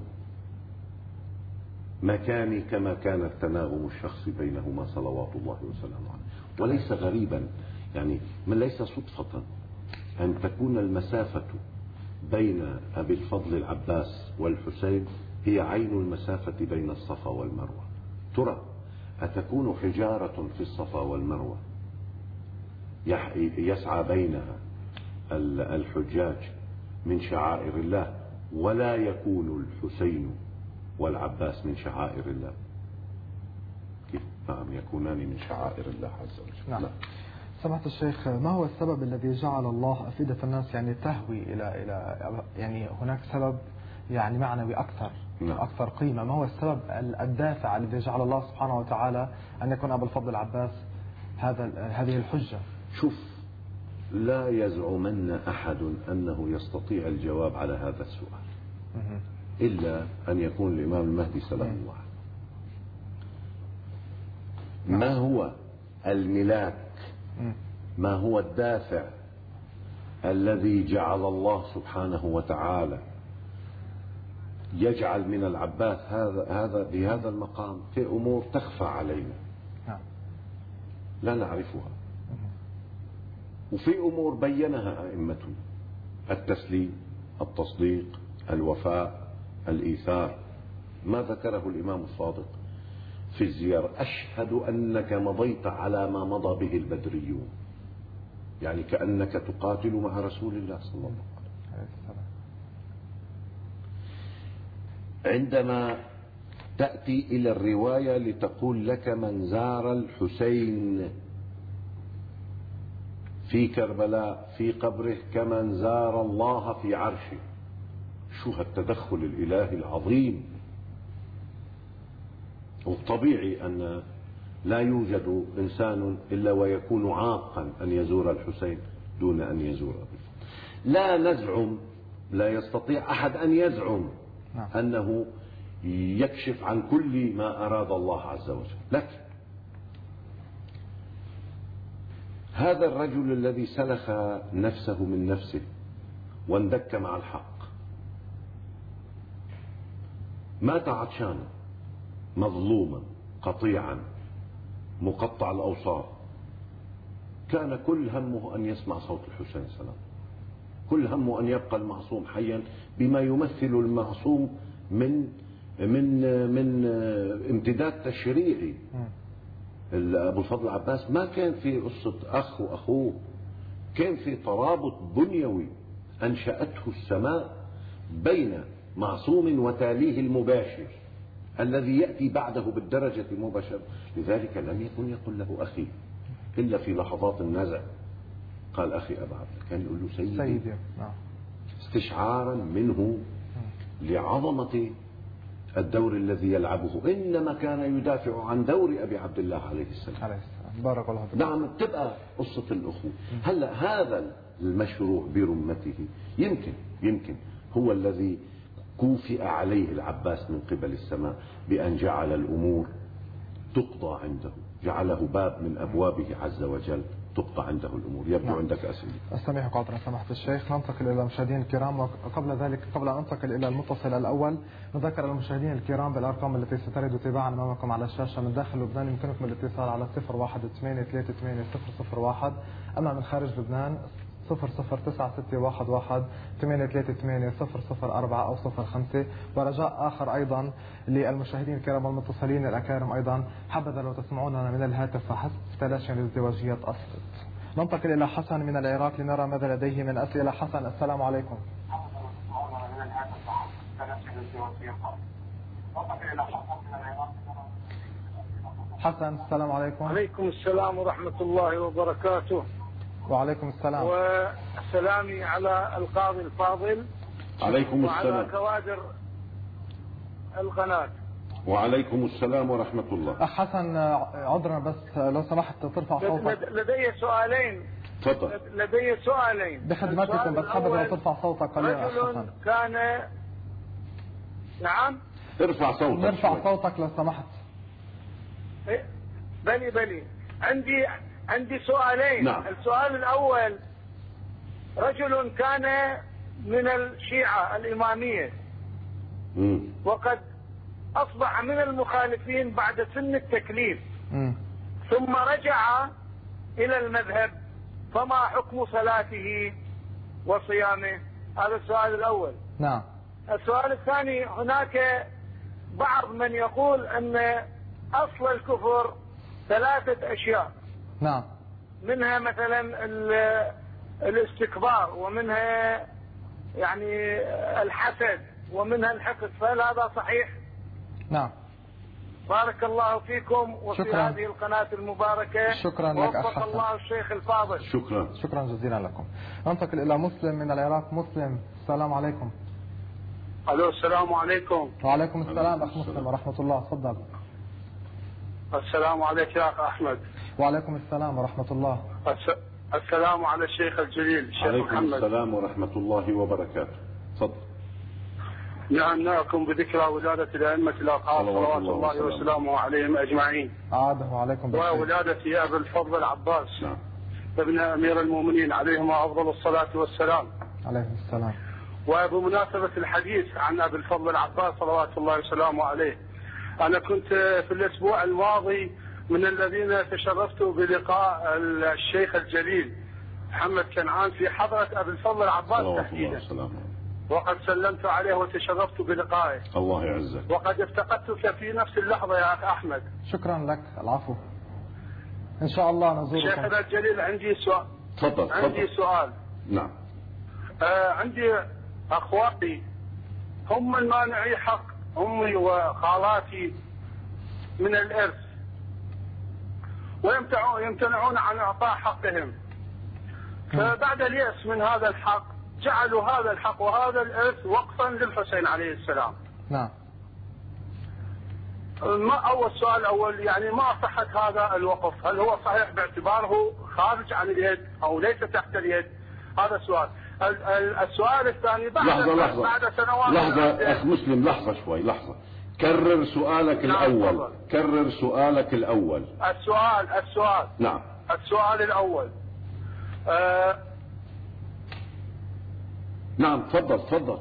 مكاني كما كان التناغم الشخصي بينهما صلوات الله وسلامه عليه. وليس غريبا يعني من ليس صدفة أن تكون المسافة بين أبي الفضل العباس والحسين هي عين المسافة بين الصفا والمروة. ترى أتكون حجارة في الصفا والمروة يسعى بينها الحجاج من شعائر الله، ولا يكون الحسين والعباس من شعائر الله؟ كيف؟ نعم، يكونان من شعائر الله عز وجل. نعم. سمعت الشيخ، ما هو السبب الذي جعل الله أفئدة الناس يعني تهوي إلى يعني هناك سبب يعني معنوي أكثر؟ نعم. أكثر قيمة. ما هو السبب الدافع الذي جعل الله سبحانه وتعالى أن يكون أبو الفضل العباس هذه الحجة؟ شوف، لا يزعمن أحد أنه يستطيع الجواب على هذا السؤال إلا أن يكون الإمام المهدي سلام الله عليه. ما هو الملاك، ما هو الدافع الذي جعل الله سبحانه وتعالى يجعل من العباس هذا بهذا المقام في أمور تخفى علينا لا نعرفها، وفي أمور بينها أئمتنا: التسليم، التصديق، الوفاء، الإيثار. ما ذكره الإمام الصادق في الزيارة: أشهد أنك مضيت على ما مضى به البدريون، يعني كأنك تقاتل مع رسول الله صلى الله عليه وسلم. عندما تأتي إلى الرواية لتقول لك: من زار الحسين في كربلاء في قبره كمن زار الله في عرشه. شو هالتدخل الإلهي العظيم! وطبيعي أن لا يوجد إنسان إلا ويكون عاقا أن يزور الحسين دون أن يزوره. لا نزعم، لا يستطيع أحد أن يزعم أنه يكشف عن كل ما أراد الله عز وجل، لكن هذا الرجل الذي سلخ نفسه من نفسه واندك مع الحق مات عطشانا مظلوما قطيعا مقطع الأوصاف، كان كل همه أن يسمع صوت الحسين سلام، كل همه أن يبقى المعصوم حيا بما يمثل المعصوم من امتداد تشريعي. أبو الفضل العباس ما كان في قصة أخ وأخوه، كان في ترابط بنيوي أنشأته السماء بين معصوم وتاليه المباشر الذي يأتي بعده بالدرجة مباشرة. لذلك لم يكن يقول له أخي إلا في لحظات النزع، قال أخي أبا عبد، كان يقول له سيدي استشعارا منه لعظمة الدور الذي يلعبه، إنما كان يدافع عن دور أبي عبد الله عليه السلام. بارك الله فيك. نعم، تبقى قصة الأخوة. هلا هذا المشروع برمته يمكن هو الذي كوفئ عليه العباس من قبل السماء بأن جعل الأمور تقضى عنده، جعله باب من أبوابه عز وجل تقضى عنده الأمور. يبدو عندك أسئلة. أستمعك عطرا سماحة الشيخ. ننتقل إلى المشاهدين الكرام، وقبل ذلك قبل أن ننتقل إلى المتصل الأول نذكر المشاهدين الكرام بالأرقام التي سترد تباعا أمامكم على الشاشة. من داخل لبنان يمكنكم الاتصال على 01838 أما من خارج لبنان 009611838 أو 05. ورجاء آخر أيضا للمشاهدين الكرام والمتصلين الأكارم أيضا، حبذا لو تسمعوننا من الهاتف فحسب تلاشيا لازدواجية الصوت. ننتقل إلى حسن من العراق لنرى ماذا لديه من أسئلة. حسن السلام عليكم. حسن السلام عليكم. عليكم السلام ورحمة الله وبركاته. وعليكم السلام. وسلامي على القاضي الفاضل. عليكم السلام. وعلى كوادر القناة. وعليكم السلام ورحمة الله. أخ حسن عذرا بس لو سمحت ترفع صوتك. لدي سؤالين. تفضل. لدي سؤالين بخدمتكم، بس حابب لو ترفع صوتك قليلا. رجل كان نعم ارفع صوتك. نرفع صوتك لو سمحت. بلي عندي سؤالين. نعم. السؤال الأول: رجل كان من الشيعة الإمامية وقد أصبح من المخالفين بعد سن التكليف ثم رجع إلى المذهب، فما حكم صلاته وصيامه؟ هذا السؤال الأول. نعم. السؤال الثاني: هناك بعض من يقول أن أصل الكفر 3 أشياء. نعم. منها مثلا الاستكبار، ومنها يعني الحسد، ومنها الحقد، فهل هذا صحيح؟ نعم. بارك الله فيكم وفي شكرا. هذه القناة المباركة. شكرا لك أخ وفق حسن. الله الشيخ الفاضل. شكرا جزيلا لكم. ننتقل إلى مسلم من العراق. مسلم السلام عليكم. الو السلام عليكم. وعليكم السلام أخ مسلم ورحمة الله. تفضل. السلام عليك يا أخ أحمد. وعليكم السلام ورحمة الله. السلام على الشيخ الجليل الشيخ عليكم محمد. السلام ورحمة الله وبركاته. تفضل. نعناكم بذكرى ولادة الأئمة الأطهار صلوات الله وسلامه عليهم أجمعين. عاده عليكم بالخير. وولادة أبي الفضل العباس. نعم. ابن أمير المؤمنين عليهما أفضل الصلاة والسلام. عليه السلام. وبمناسبة الحديث عن أبي الفضل العباس صلوات الله وسلامه عليه، أنا كنت في الأسبوع الماضي من الذين تشرفت بلقاء الشيخ الجليل محمد كنعان في حضرة أبي الفضل العباس تحديدا، وقد سلمت عليه وتشرفت بلقائه. الله يعزك. وقد افتقدتك في نفس اللحظة يا أخ أحمد. شكرا لك. العفو. إن شاء الله نزوركم. شيخنا الجليل عندي سؤال. تفضل. عندي سؤال. نعم. عندي أخواتي هم المانعي حق أمي وخالاتي من الإرث، ويمتنعون عن إعطاء حقهم، فبعد اليأس من هذا الحق جعلوا هذا الحق وهذا الإرث وقفا للحسين عليه السلام. نعم. ما أول سؤال أول، يعني ما صحة هذا الوقف؟ هل هو صحيح باعتباره خارج عن اليد أو ليس تحت اليد؟ هذا السؤال. السؤال الثاني بعد سنوات. لحظة أخ مسلم، لحظة شوي، لحظة. كرر سؤالك الأول. كرر سؤالك الأول. السؤال. نعم. السؤال الأول. نعم تفضل. السؤال.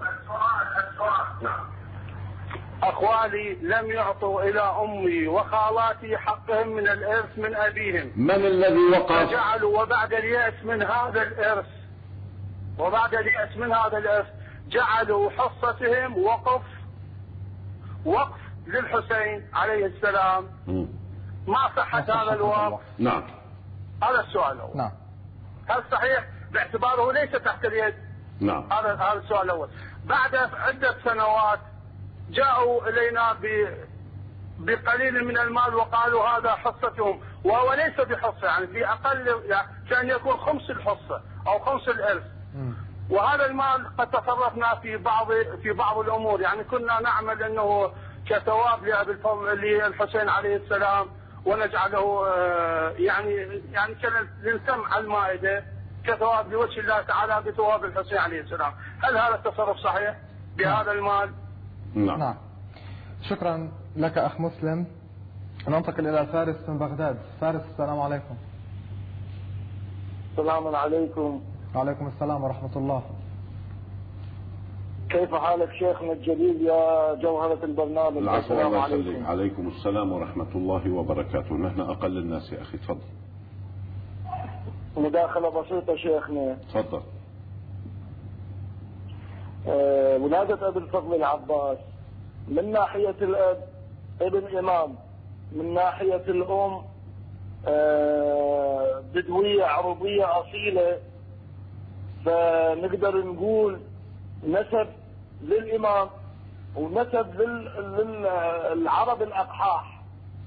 أخوالي لم يعطوا إلى أمي وخالاتي حقهم من الإرث من أبيهم. من الذي وقف؟ فجعلوا وبعد اليأس من هذا الإرث جعلوا حصتهم وقف للحسين عليه السلام. ما صحة هذا الوقف؟ نعم. هذا السؤال الأول. نعم. هل صحيح باعتباره ليس تحت اليد؟ نعم. هذا السؤال الأول. بعد عدة سنوات جاءوا إلينا بقليل من المال وقالوا هذا حصتهم، وهو ليس بحصة، يعني في أقل، يعني كان يكون خمس الحصة أو خمس الإرث. وهذا المال قد تصرفنا في بعض الأمور، يعني كنا نعمل أنه كثواب لأبي الفضل للحسين عليه السلام، ونجعله يعني لنسم على المائدة كثواب لوجه الله تعالى بثواب الحسين عليه السلام. هل هذا التصرف صحيح بهذا المال؟ نعم. شكرا لك أخ مسلم. ننتقل إلى فارس من بغداد. فارس، السلام عليكم. السلام عليكم. وعليكم السلام ورحمة الله. كيف حالك شيخنا الجليل يا جوهرة البرنامج؟ العفو، الله يسلمك. عليكم السلام ورحمة الله وبركاته. نحن أقل الناس يا أخي. تفضل. مداخلة بسيطة شيخنا. تفضل. ولادة أبي الفضل العباس من ناحية الأب ابن إمام، من ناحية الأم بدوية عربية أصيلة، فنقدر نقول نسب للإمام ونسب للعرب الأقحاح،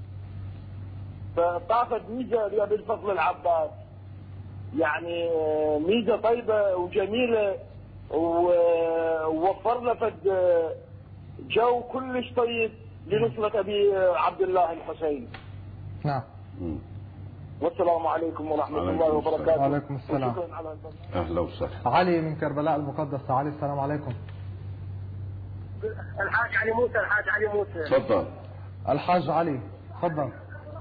فطافت ميزة لأبي الفضل العباس، يعني ميزة طيبة وجميلة، ووفر له فد جو كلش طيب لنصرة أبي عبد الله الحسين. نعم. والسلام عليكم ورحمة الله وبركاته. وعليكم السلام. أهلا وسهلا. علي من كربلاء المقدسة. علي، السلام عليكم. الحاج علي موسى. تفضل. الحاج علي، تفضل.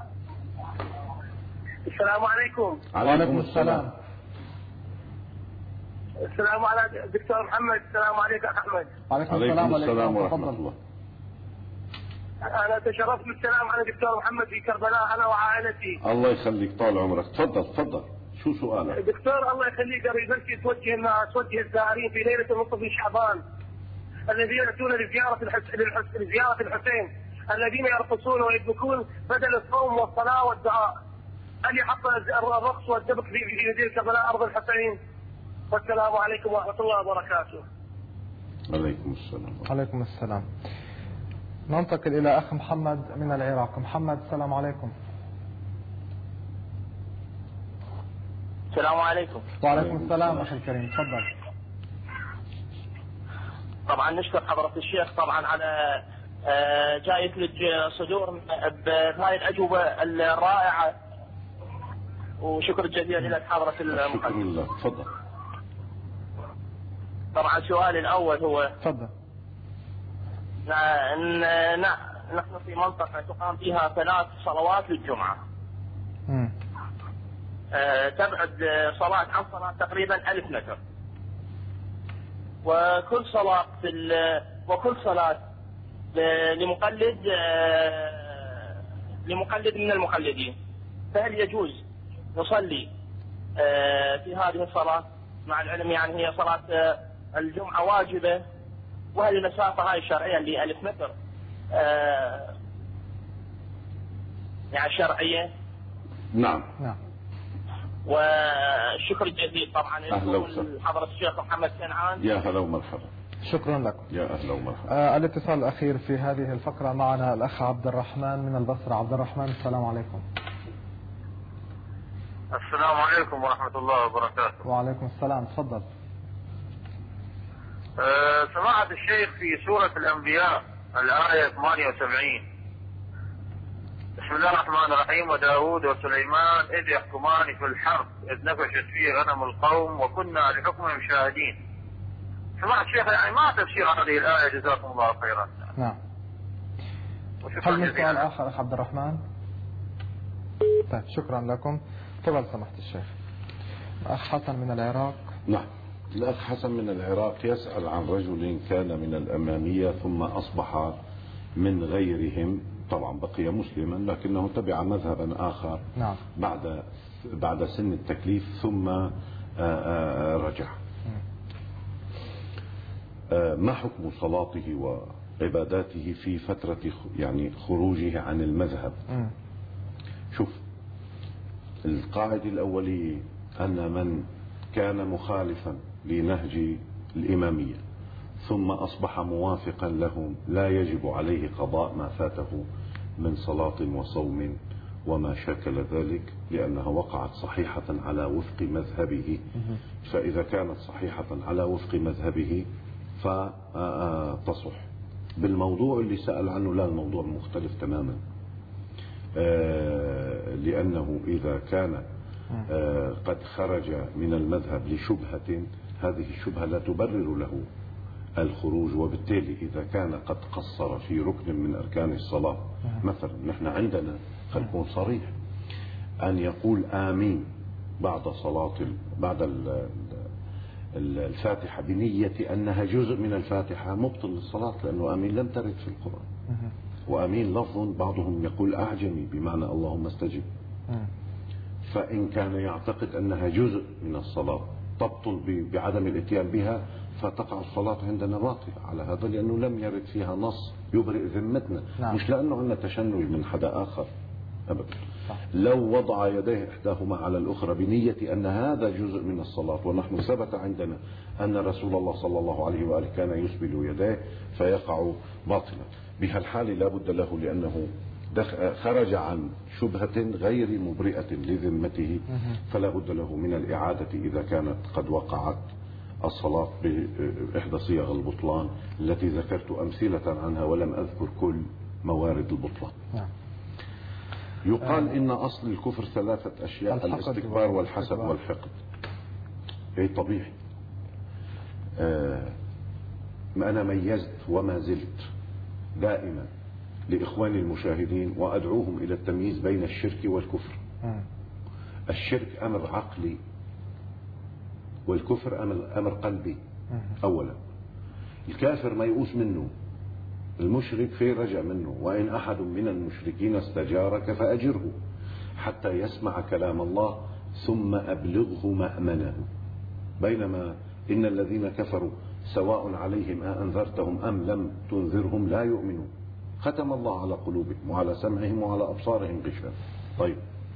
السلام عليكم. وعليكم السلام. السلام على الدكتور محمد. السلام عليك يا أحمد. وعليكم السلام ورحمة الله. أنا تشرفت بالسلام على الدكتور محمد في كربلاء أنا وعائلتي. الله يخليك، طال عمرك. تفضل. شو سؤالك؟ دكتور الله يخليك، أريد توجه الزائرين في ليلة النصف من شعبان الذين يأتون لزيارة الحسين، الذين يرقصون ويبكون بدل الصوم والصلاة والدعاء، أن يحط الرقص والدبك في مدينة كربلاء أرض الحسين. والسلام عليكم ورحمة الله وبركاته. عليكم السلام. عليكم السلام. ننتقل إلى أخ محمد من العراق. محمد، السلام عليكم. السلام عليكم. وعليكم السلام أخي الكريم، تفضل. طبعا نشكر حضرة الشيخ طبعا على جاية الصدور بهذه الأجوبة الرائعة، وشكر جزيلا لك حضرة المقدم. شكرا لله. تفضل. طبعا سؤالي الأول هو تفضل. نحن في منطقة تقام فيها 3 صلوات للجمعة. تبعد صلاة عن صلاة تقريبا 1000 متر، وكل صلاة لمقلد من المقلدين، فهل يجوز نصلي في هذه الصلاة مع العلم يعني هي صلاة الجمعة واجبة، وهل المسافة هاي الشرعية اللي 1000 متر يعني شرعية؟ نعم. والشكر جزيل طبعا لكم حضرة الشيخ محمد كنعان. يا هلا ومرحبا. شكرا لكم. يا أهلا ومرحبا. الاتصال الأخير في هذه الفقرة معنا الأخ عبد الرحمن من البصرة. عبد الرحمن، السلام عليكم. السلام عليكم ورحمة الله وبركاته. وعليكم السلام، تفضل. سماحة الشيخ، في سورة الأنبياء الآية 78: بسم الله الرحمن الرحيم: وداود وسليمان إذ يحكمان في الحرث إذ نفشت فيه غنم القوم وكنا لحكمهم شاهدين. سماحة الشيخ، يعني ما تفسير هذه الآية؟ جزاكم الله خيرا. نعم. هل من سؤال آخر أخ عبد الرحمن؟ طيب، شكرا لكم. تفضل سماحة الشيخ. الأخ حسن من العراق. نعم. الأخ حسن من العراق يسأل عن رجل كان من الأمامية ثم أصبح من غيرهم، طبعا بقي مسلما لكنه تبع مذهبا آخر. نعم. بعد سن التكليف ثم رجع. ما حكم صلاته وعباداته في فترة يعني خروجه عن المذهب؟ شوف، القاعدة الأولية أن من كان مخالفا لنهج الإمامية ثم أصبح موافقا لهم لا يجب عليه قضاء ما فاته من صلاة وصوم وما شاكل ذلك، لأنها وقعت صحيحة على وفق مذهبه. فإذا كانت صحيحة على وفق مذهبه فتصح. بالموضوع اللي سأل عنه لا، الموضوع مختلف تماما، لأنه إذا كان قد خرج من المذهب لشبهة، هذه الشبهة لا تبرر له الخروج، وبالتالي إذا كان قد قصر في ركن من أركان الصلاة، مثلا نحن عندنا خلينا صريح أن يقول آمين بعد الفاتحة بنية أنها جزء من الفاتحة، مبطل للصلاة، لأنه آمين لم ترد في القرآن. وآمين لفظ بعضهم يقول أعجمي بمعنى اللهم استجب. فإن كان يعتقد أنها جزء من الصلاة تبطل بعدم الاتيان بها، فتقع الصلاة عندنا باطلة على هذا، لأنه لم يرد فيها نص يبرئ ذمتنا. نعم. مش لأنه عندنا تشنج من حدا آخر أبدا. لو وضع يديه إحداهما على الأخرى بنية أن هذا جزء من الصلاة، ونحن ثبت عندنا أن رسول الله صلى الله عليه وآله كان يسبل يديه، فيقع باطلا. بهالحالة لا بد له، لأنه خرج عن شبهة غير مبرئة لذمته، فلا بد له من الإعادة إذا كانت قد وقعت الصلاة بإحدى صيغ البطلان التي ذكرت أمثلة عنها ولم أذكر كل موارد البطلان. يقال إن أصل الكفر 3 أشياء: الاستكبار والحسد والحقد. أي طبيعي. أنا ميزت وما زلت دائما لإخواني المشاهدين وأدعوهم إلى التمييز بين الشرك والكفر. الشرك أمر عقلي، والكفر أمر قلبي. أولا، الكافر ما يؤوس منه، المشرك في رجع منه. وإن أحد من المشركين استجارك فأجره حتى يسمع كلام الله ثم أبلغه مأمنه. بينما إن الذين كفروا سواء عليهم أنذرتهم أم لم تنذرهم لا يؤمنون. ختم الله على قلوبهم وعلى سمعهم وعلى أبصارهم غشاوة. طيب،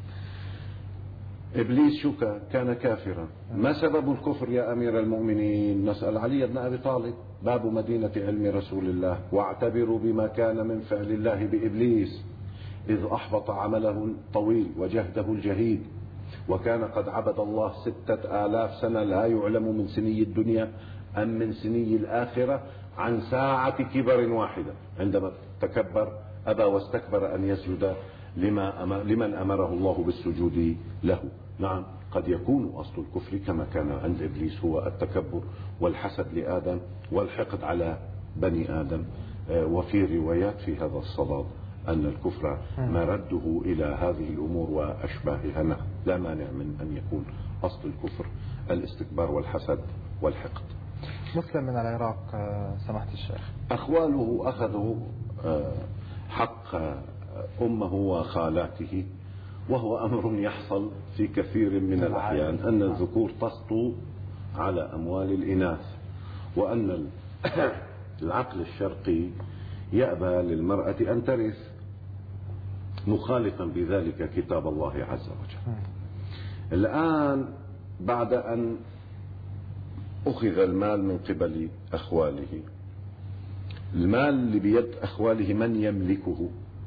إبليس شو كان كافرا. ما سبب الكفر يا أمير المؤمنين؟ نسأل علي بن أبي طالب، باب مدينة علم رسول الله: واعتبروا بما كان من فعل الله بإبليس إذ أحبط عمله الطويل وجهده الجهيد، وكان قد عبد الله 6000 سنة لا يعلم من سني الدنيا أم من سني الآخرة عن ساعة كبر واحدة. عندما تكبر أبى واستكبر أن يسجد لمن أمره الله بالسجود له. نعم، قد يكون أصل الكفر كما كان عند إبليس هو التكبر والحسد لآدم والحقد على بني آدم. وفي روايات في هذا الصدد أن الكفر مرده إلى هذه الأمور وأشباهها. لا مانع من أن يكون أصل الكفر الاستكبار والحسد والحقد. مسلم من العراق سماحة الشيخ، أخواله أخذوا حق أمه وخالاته، وهو أمر يحصل في كثير من الأحيان، أن الذكور تسطو على أموال الإناث، وأن العقل الشرقي يأبى للمرأة أن ترث، مخالفا بذلك كتاب الله عز وجل. الآن بعد أن أخذ المال من قبل أخواله، المال اللي بيد أخواله من يملكه؟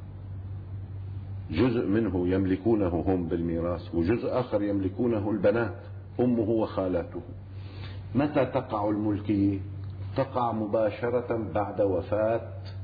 جزء منه يملكونه هم بالميراث، وجزء آخر يملكونه البنات أمه وخالاته. متى تقع الملكية؟ تقع مباشرة بعد وفاة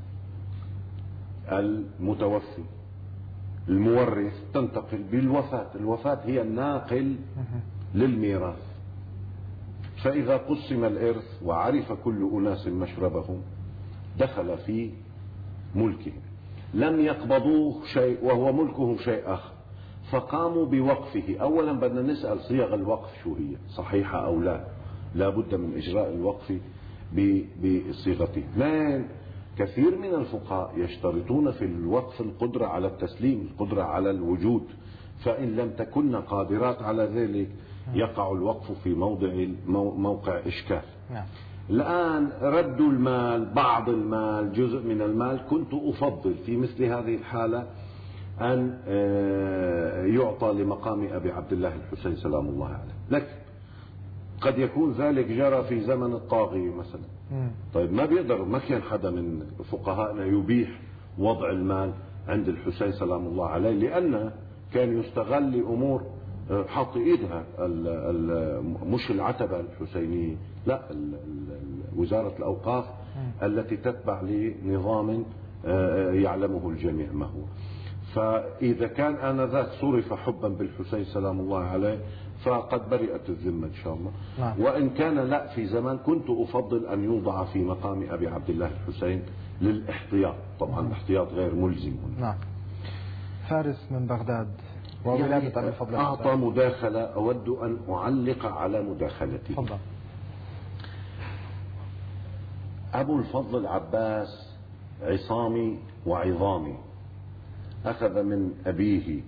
المتوفي. المورث تنتقل بالوفاة، الوفاة هي الناقل للميراث. فإذا قسم الإرث وعرف كل أناس مشربهم دخل في ملكهم. لم يقبضوه شيء وهو ملكهم شيء آخر، فقاموا بوقفه. أولا بدنا نسأل صيغ الوقف شو هي، صحيحة أو لا؟ لا بد من إجراء الوقف بصيغته. كثير من الفقهاء يشترطون في الوقف القدرة على التسليم، القدرة على الوجود، فإن لم تكن قادرات على ذلك يقع الوقف في موقع إشكال. الآن ردوا المال، بعض المال، جزء من المال. كنت أفضل في مثل هذه الحالة أن يعطى لمقام أبي عبد الله الحسين سلام الله عليه، لكن قد يكون ذلك جرى في زمن الطاغية مثلا. طيب ما كان حدا من فقهائنا يبيح وضع المال عند الحسين سلام الله عليه، لأنه كان يستغل لأمور حط إيدها مش العتبة الحسينية، لا، وزارة الأوقاف التي تتبع لنظام يعلمه الجميع ما هو. فإذا كان آنذاك صرف حبا بالحسين سلام الله عليه فقد برئت الذمة إن شاء الله. وإن كان لا، في زمان كنت أفضل أن يوضع في مقام أبي عبد الله الحسين للاحتياط. طبعا الاحتياط غير ملزم. نعم. فارس من بغداد وولادة أبي الفضل أعطى مداخلة، أود أن أعلق على مداخلتي. تفضل. أبو الفضل العباس عصامي وعظامي، أخذ من أبيه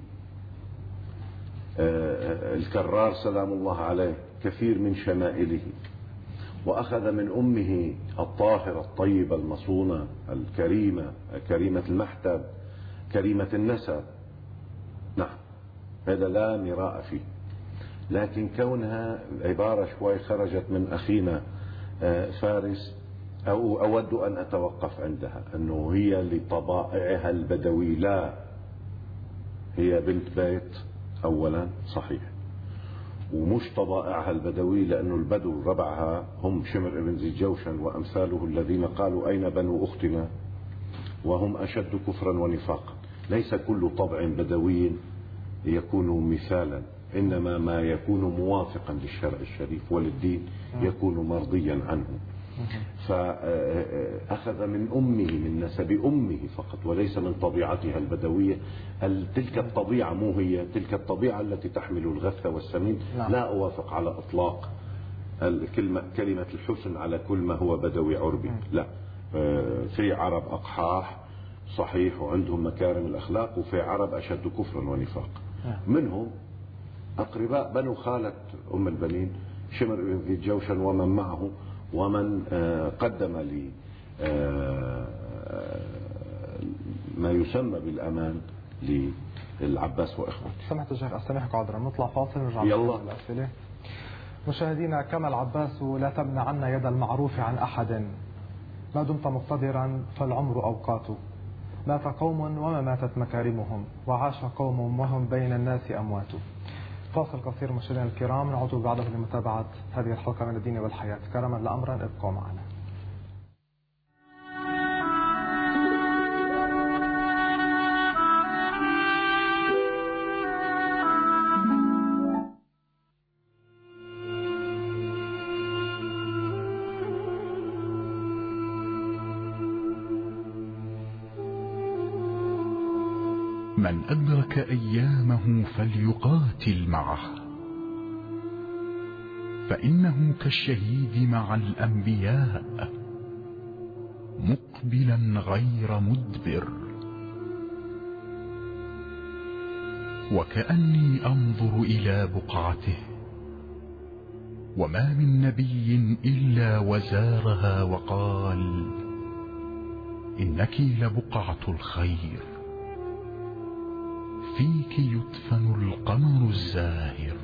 الكرار سلام الله عليه كثير من شمائله، وأخذ من أمه الطاهرة الطيبة المصونة الكريمة، كريمة المحتب، كريمة النسب. نعم، هذا لا مراء فيه، لكن كونها عبارة شوي خرجت من أخينا فارس، أو أود أن أتوقف عندها، أنه هي لطبائعها البدوي. لا، هي بنت بيت أولا صحيح، ومش طبائعها البدوي، لأنه البدو ربعها هم شمر ابن ذي الجوشن وأمثاله الذين قالوا أين بنو أختنا، وهم أشد كفرا ونفاقا. ليس كل طبع بدوي يكون مثالا، إنما ما يكون موافقا للشرع الشريف وللدين يكون مرضيا عنه. فأخذ من أمه، من نسب أمه فقط، وليس من طبيعتها البدوية. تلك الطبيعة مو هي تلك الطبيعة التي تحمل الغث والسمين. لا أوافق على إطلاق كلمة الحسن على كل ما هو بدوي عربي. لا، في عرب أقحاح صحيح وعندهم مكارم الأخلاق، وفي عرب أشد كفرا ونفاق. منهم أقرباء بنو خالة أم البنين شمر بن ذي الجوشن ومن معه، ومن قدم لي ما يسمى بالأمان للعباس وإخوته. سمحت الشيخ أستمعك عذرا، نطلع فاصل ونرجع يلا. الأسئلة. مشاهدينا، كما العباس لا تمنع عنا يد المعروف عن أحد، ما دمت مقتدرا فالعمر أوقاته. مات قوم وما ماتت مكارمهم، وعاش قوم وهم بين الناس أموات. فاصل قصير مشاهدينا الكرام، نعود بعده لمتابعة هذه الحلقة من الدين والحياة. كرما لأمرا، ابقوا معنا. من أدرك أيامه فليقاتل معه، فإنه كالشهيد مع الأنبياء مقبلا غير مدبر. وكأني أنظر إلى بقعته، وما من نبي إلا وزارها وقال إنك لبقعة الخير، فيك يدفن القمر الزاهر.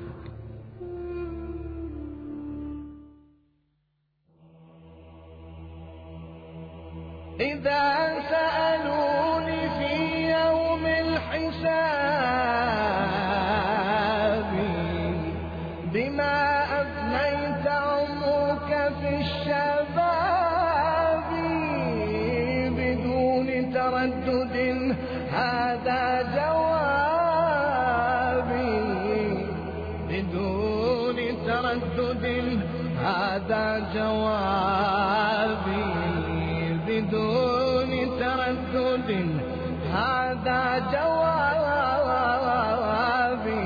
إذا سألوني في يوم الحساب بما أفنيت عمرك في الشباب، بدون تردد هذا جوابي، بدون تردد هذا جوابي، بدون تردد هذا جوابي،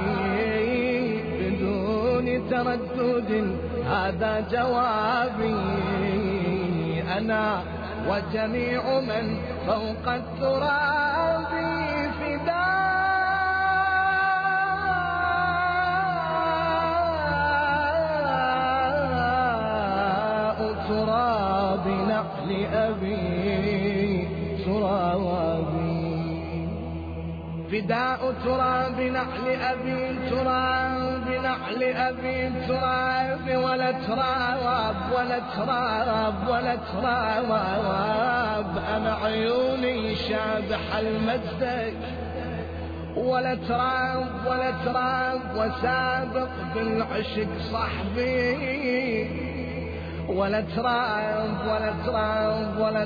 بدون تردد هذا جوابي. أنا وجميع من فوق التراب فداء تراب نحل أبي ترابي، فداء تراب نحل أبي تراب، نحل أبي تراب، ولا تراب ولا تراب ولا تراب. أنا عيوني شابح المجد، ولا تراب ولا تراب، وسابق بالعشق صحبي، ولا تراب ولا تراب ولا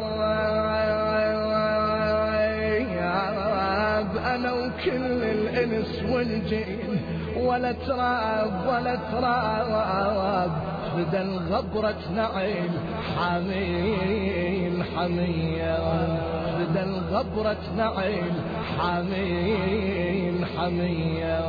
تراب. أنا وكل الإنس والجين، ولا تراب ولا تراب. بدل غبرة نعيم حميل حمية، بدل غبرة نعيم حميل حمية.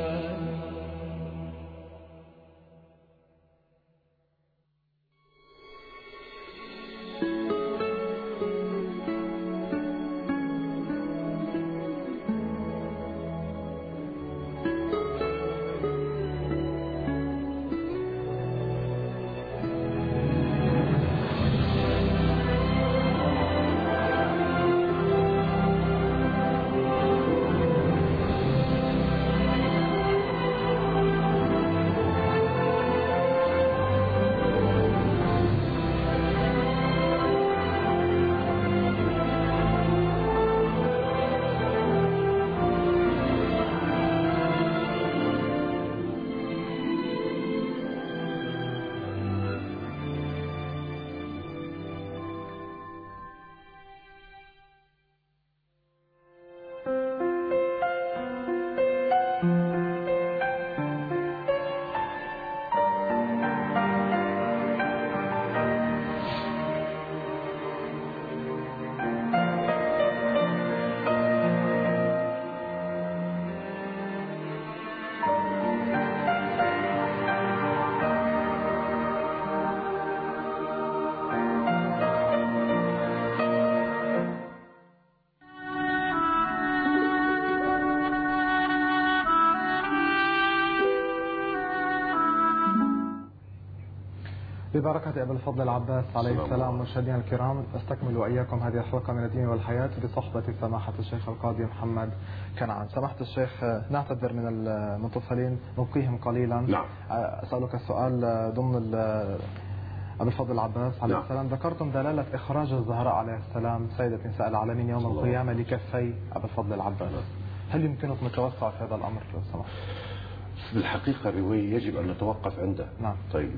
ببركة أبي الفضل العباس عليه السلام. مشاهدينا الكرام، أستكمل وإياكم هذه الحلقة من الدين والحياة بصحبة سماحة الشيخ القاضي محمد كنعان. سماحة الشيخ، نعتذر من المتصلين نبقيهم قليلا. نعم. أسألك السؤال ضمن أبي الفضل العباس عليه السلام. ذكرتم دلالة إخراج الزهراء عليه السلام سيدة نساء العالمين يوم القيامة لكفي أبي الفضل العباس. هل يمكنكم التوسع في هذا الأمر لو سمحت؟ بالحقيقة الرواية يجب أن نتوقف عندها. نعم. طيب،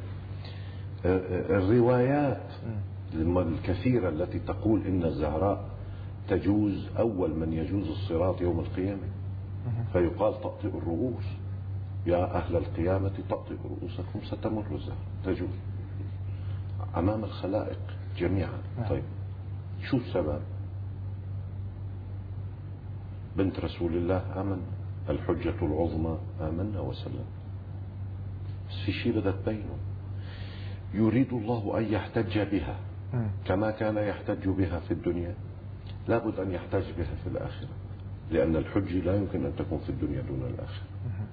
الروايات الكثيرة التي تقول إن الزهراء تجوز أول من يجوز الصراط يوم القيامة، فيقال تطئ الرؤوس، يا أهل القيامة تطئ رؤوسكم ستمر الزهراء، تجوز أمام الخلائق جميعا. طيب، شو السبب؟ بنت رسول الله آمن، الحجة العظمى آمنا وسلم. بس في شيء بدها تبينه، يريد الله أن يحتج بها كما كان يحتج بها في الدنيا، لابد أن يحتج بها في الآخرة، لأن الحج لا يمكن أن تكون في الدنيا دون الآخرة.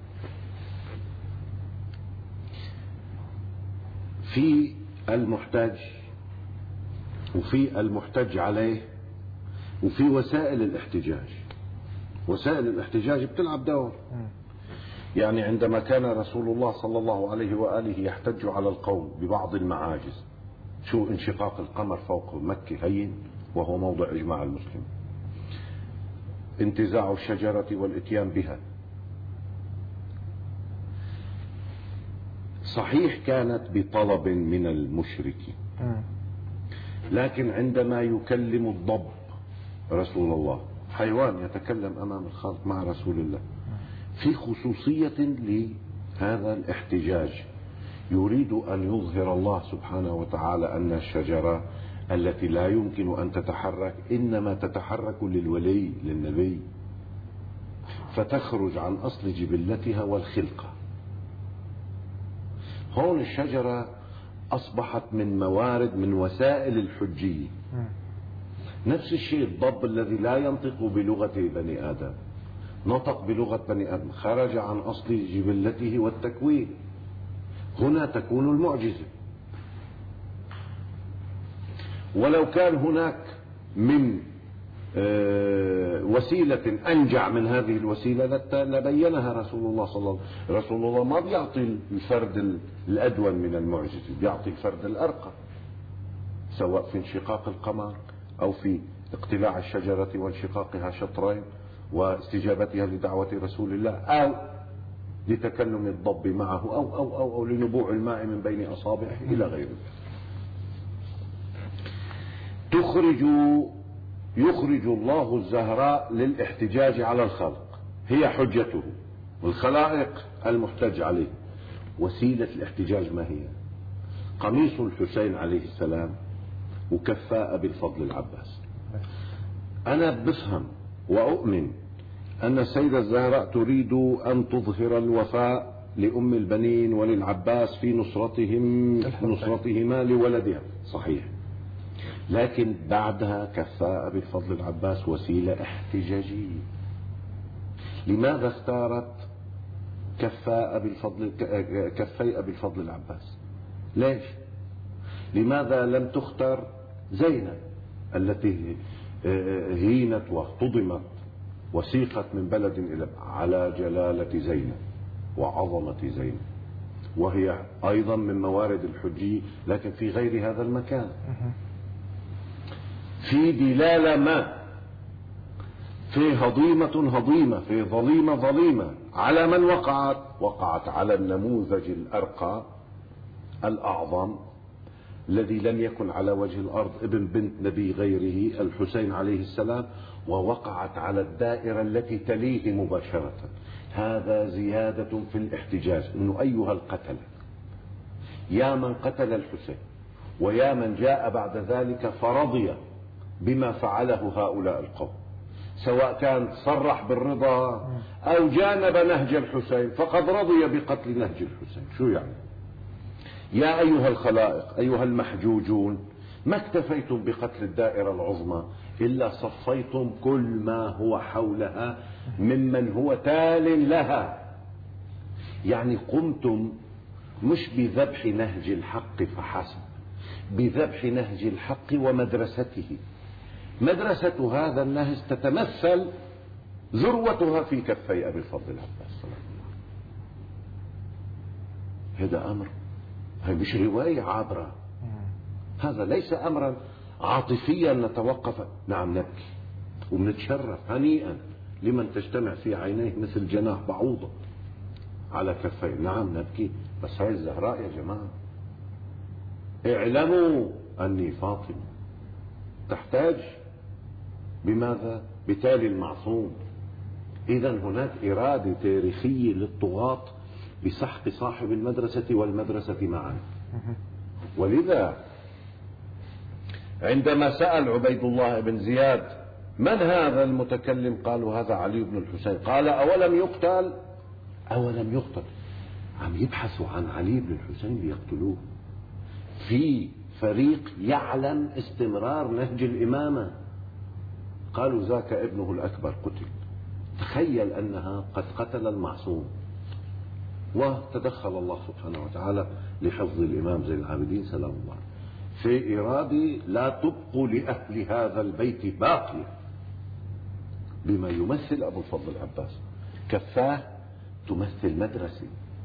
في المحتاج وفي المحتج عليه وفي وسائل الاحتجاج. وسائل الاحتجاج بتلعب دور. يعني عندما كان رسول الله صلى الله عليه وآله يحتج على القوم ببعض المعاجز، شو انشقاق القمر فوق مكة هين وهو موضع إجماع المسلم، انتزاع الشجرة والاتيان بها، صحيح كانت بطلب من المشرك، لكن عندما يكلم الضب رسول الله، حيوان يتكلم أمام الخلق مع رسول الله، في خصوصية لهذا الاحتجاج. يريد أن يظهر الله سبحانه وتعالى أن الشجرة التي لا يمكن أن تتحرك إنما تتحرك للولي للنبي، فتخرج عن أصل جبلتها والخلقة. هون الشجرة أصبحت من موارد، من وسائل الحجية. نفس الشيء الضب الذي لا ينطق بلغة بني آدم نطق بلغة بني آدم، خرج عن أصل جبلته والتكوين. هنا تكون المعجزة. ولو كان هناك من وسيلة أنجع من هذه الوسيلة لبينها رسول الله صلى الله عليه وسلم. رسول الله ما بيعطي الفرد الأدون من المعجزة، بيعطي الفرد الأرقى، سواء في انشقاق القمر أو في اقتلاع الشجرة وانشقاقها شطرين واستجابتها لدعوة رسول الله، أو لتكلم الضب معه، أو لنبوع الماء من بين أصابعه إلى غير ذلك. يخرج الله الزهراء للاحتجاج على الخلق، هي حجته، والخلائق المحتج عليه. وسيلة الاحتجاج ما هي؟ قميص الحسين عليه السلام وكفاء بالفضل العباس. أنا بفهم وأؤمن أن السيدة الزهراء تريد أن تظهر الوفاء لأم البنين وللعباس في نصرتهما لولدها، صحيح، لكن بعدها كفاء بالفضل العباس وسيلة احتجاجية. لماذا اختارت كفاء بالفضل العباس؟ ليش؟ لماذا لم تختار زينب التي هينت واهتضمت وسيقت من بلد إلى على جلالة زينب وعظمة زينب، وهي أيضا من موارد الحجية لكن في غير هذا المكان، في دلالة ما، في هضيمة، في ظليمة على من وقعت على النموذج الأرقى الأعظم الذي لم يكن على وجه الأرض، ابن بنت نبي غيره الحسين عليه السلام، ووقعت على الدائرة التي تليه مباشرة. هذا زيادة في الاحتجاج، إنه أيها القتلة، يا من قتل الحسين ويا من جاء بعد ذلك فرضي بما فعله هؤلاء القوم، سواء كان صرح بالرضا أو جانب نهج الحسين فقد رضي بقتل نهج الحسين. شو يعني؟ يا أيها الخلائق، أيها المحجوجون، ما اكتفيتم بقتل الدائرة العظمى إلا صفيتم كل ما هو حولها ممن هو تال لها. يعني قمتم مش بذبح نهج الحق فحسب، بذبح نهج الحق ومدرسته. مدرسة هذا النهج تتمثل ذروتها في كفي أبي الفضل العباس. هذا أمر، هي مش رواية عابرة، هذا ليس أمرا عاطفيا نتوقف. نعم نبكي وبنتشرف هنيئا لمن تجتمع في عينيه مثل جناح بعوضة على كفيه. نعم نبكي، بس هاي الزهراء يا جماعة اعلموا أني فاطمة تحتاج بماذا؟ بتالي المعصوم. إذا هناك إرادة تاريخية للطغاة بسحق صاحب المدرسة والمدرسة معا. ولذا عندما سأل عبيد الله بن زياد من هذا المتكلم؟ قالوا هذا علي بن الحسين. قال أولم يقتل؟ أولم يقتل. عم يبحثوا عن علي بن الحسين ليقتلوه. في فريق يعلم استمرار نهج الإمامة، قالوا ذاك ابنه الأكبر قتل. تخيل أنها قد قتل المعصوم، وتدخل الله سبحانه وتعالى لحفظ الإمام زين العابدين سلام الله. في إرادة لا تبقوا لأهل هذا البيت باقية، بما يمثل أبو الفضل العباس. كفاه تمثل مدرسة،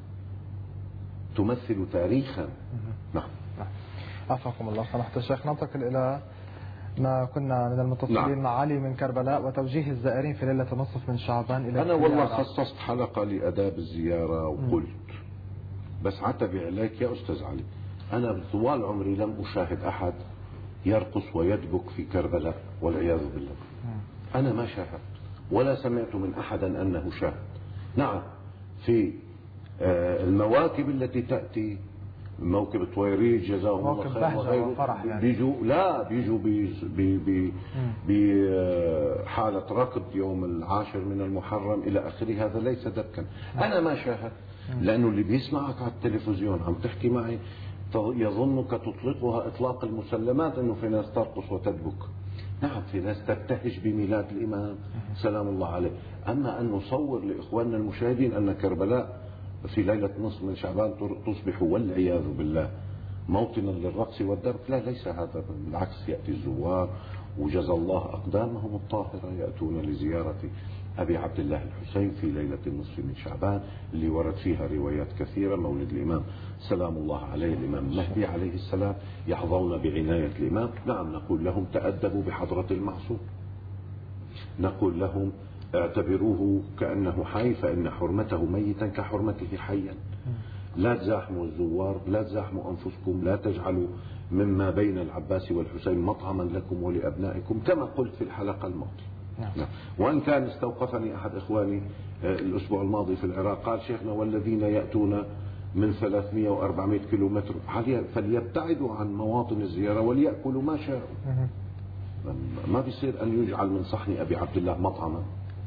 تمثل تاريخا. نعم. عفاكم الله سمحت الشيخ. ننتقل إلى ما كنا من المتصلين مع علي من كربلاء وتوجيه الزائرين في ليلة نصف من شعبان إلى أنا والله خصصت حلقة لأداب الزيارة وقلت بس عتبي عليك يا أستاذ علي، أنا طوال عمري لم أشاهد أحد يرقص ويدبك في كربلاء والعياذ بالله. أنا ما شاهدت ولا سمعت من أحد أنه شاهد. نعم في المواكب التي تأتي، موكب طويريج جزاهم الله خير وغيره، يعني بيجوا بحالة ركض يوم 10 من المحرم إلى آخره. هذا ليس دبكا. أنا ما شاهد، لأنه اللي بيسمعك على التلفزيون عم تحكي معي يظنك تطلقها إطلاق المسلمات أنه في ناس ترقص وتدبك. نعم في ناس تبتهج بميلاد الإمام سلام الله عليه. أما أن نصور لإخواننا المشاهدين أن كربلاء في ليلة نصف من شعبان تصبح والعياذ بالله موطنا للرقص والدرب، لا ليس هذا. بالعكس يأتي الزوار وجزى الله أقدامهم الطاهرة يأتون لزيارة أبي عبد الله الحسين في ليلة النصف من شعبان اللي ورد فيها روايات كثيرة. مولد الإمام سلام الله عليه الإمام المهدي عليه السلام، يحظون بعناية الإمام. نعم نقول لهم تأدبوا بحضرة المعصوم، نقول لهم اعتبروه كأنه حي فإن حرمته ميتا كحرمته حيا. لا تزاحموا الزوار، لا تزاحموا أنفسكم، لا تجعلوا مما بين العباس والحسين مطعما لكم ولأبنائكم كما قلت في الحلقة الماضية. نعم. وأن كان استوقفني أحد إخواني الأسبوع الماضي في العراق قال شيخنا والذين يأتون من 300 و400 كيلومتر فليبتعدوا عن مواطن الزيارة وليأكلوا ما شاءوا. ما بيصير أن يجعل من صحن أبي عبد الله مطعما.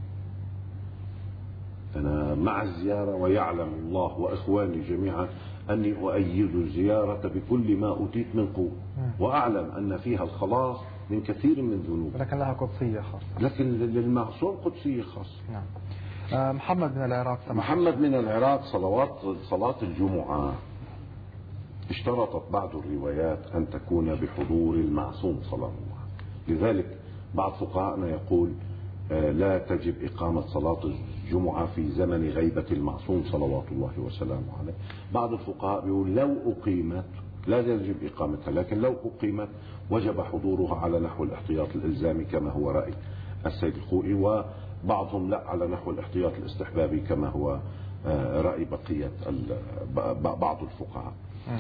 أنا مع الزيارة ويعلم الله وإخواني جميعا أني أؤيد الزيارة بكل ما أوتيت من قوة، وأعلم أن فيها الخلاص من كثير من ذنوب، لكن لها قدسية خاصة. لكن للمعصوم قدسية خاصة. نعم. محمد من العراق. محمد من العراق صلاة الجمعة اشترطت بعض الروايات أن تكون بحضور المعصوم صلى الله عليه وسلم. لذلك بعض فقهاءنا يقول لا تجب إقامة صلاة الجمعة في زمن غيبة المعصوم صلوات الله وسلامه عليه. بعض الفقهاء يقول لو أقيمت لا يجب إقامتها، لكن لو أقيمت وجب حضورها على نحو الاحتياط الإلزامي كما هو رأي السيد الخوئي، وبعضهم لا على نحو الاحتياط الاستحبابي كما هو رأي بقية بعض الفقهاء.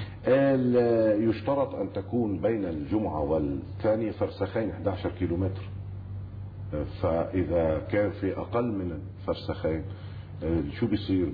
يشترط أن تكون بين الجمعة والثانية فرسخين 11 كيلومتر، فإذا كان في أقل من فرسخين شو بيصير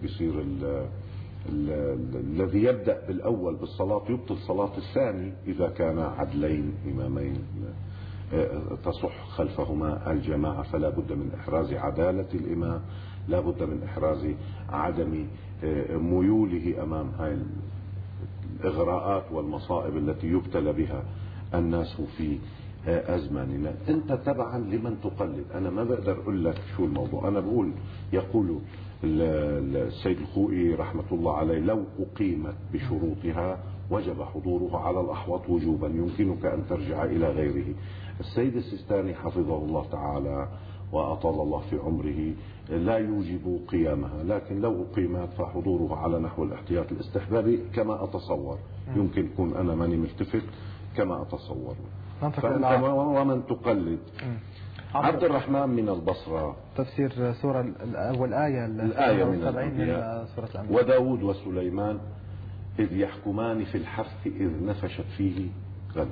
الذي يبدأ بالأول بالصلاة يبطل صلاة الثاني إذا كان عدلين إمامين تصح خلفهما الجماعة. فلا بد من إحراز عدالة الإمام، لا بد من إحراز عدم ميوله أمام هاي الإغراءات والمصائب التي يبتلى بها الناس في أزماننا. أنت تبعا لمن تقلد. أنا ما بقدر أقول لك شو الموضوع. أنا بقول يقول السيد الخوئي رحمة الله عليه لو أقيمت بشروطها وجب حضورها على الأحوط وجوبا، يمكنك أن ترجع إلى غيره. السيد السيستاني حفظه الله تعالى وأطال الله في عمره لا يوجب قيامها، لكن لو أقيمت فحضورها على نحو الاحتياط الاستحبابي كما أتصور. يمكن يكون أنا ماني ملتفت كما أتصور. فأنت ومن تقلد. عبد الرحمن من البصرة تفسير سورة والآية من الأنبياء. وداود وسليمان إذ يحكمان في الحرث إذ نفشت فيه غنم.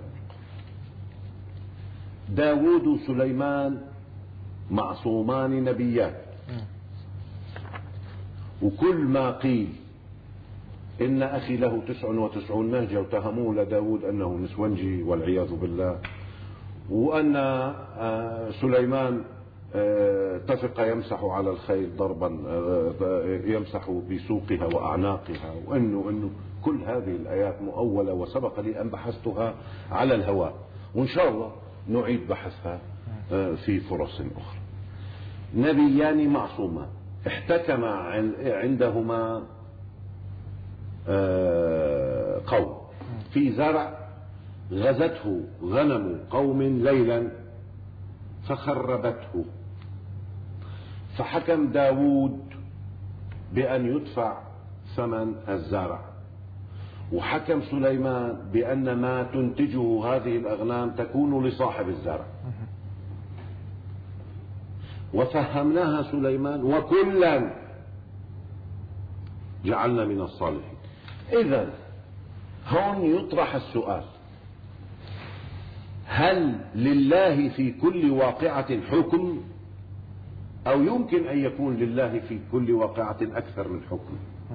داود وسليمان معصومان نبيان، وكل ما قيل إن أخي له 99 نهجة وتهموه لداود أنه نسونجي والعياذ بالله، وأن سليمان اتفق يمسح على الخيل ضربا، يمسح بسوقها وأعناقها، وأنه كل هذه الآيات مؤولة وسبق لي أن بحثتها على الهواء، وإن شاء الله نعيد بحثها في فرص أخرى. نبيان معصومان احتكم عندهما قوم في زرع غزته غنم قوم ليلا فخربته، فحكم داود بأن يدفع ثمن الزرع، وحكم سليمان بأن ما تنتجه هذه الأغنام تكون لصاحب الزرع، وفهمناها سليمان وكلا جعلنا من الصالحين. إذن هون يطرح السؤال: هل لله في كل واقعة حكم، أو يمكن أن يكون لله في كل واقعة أكثر من حكم؟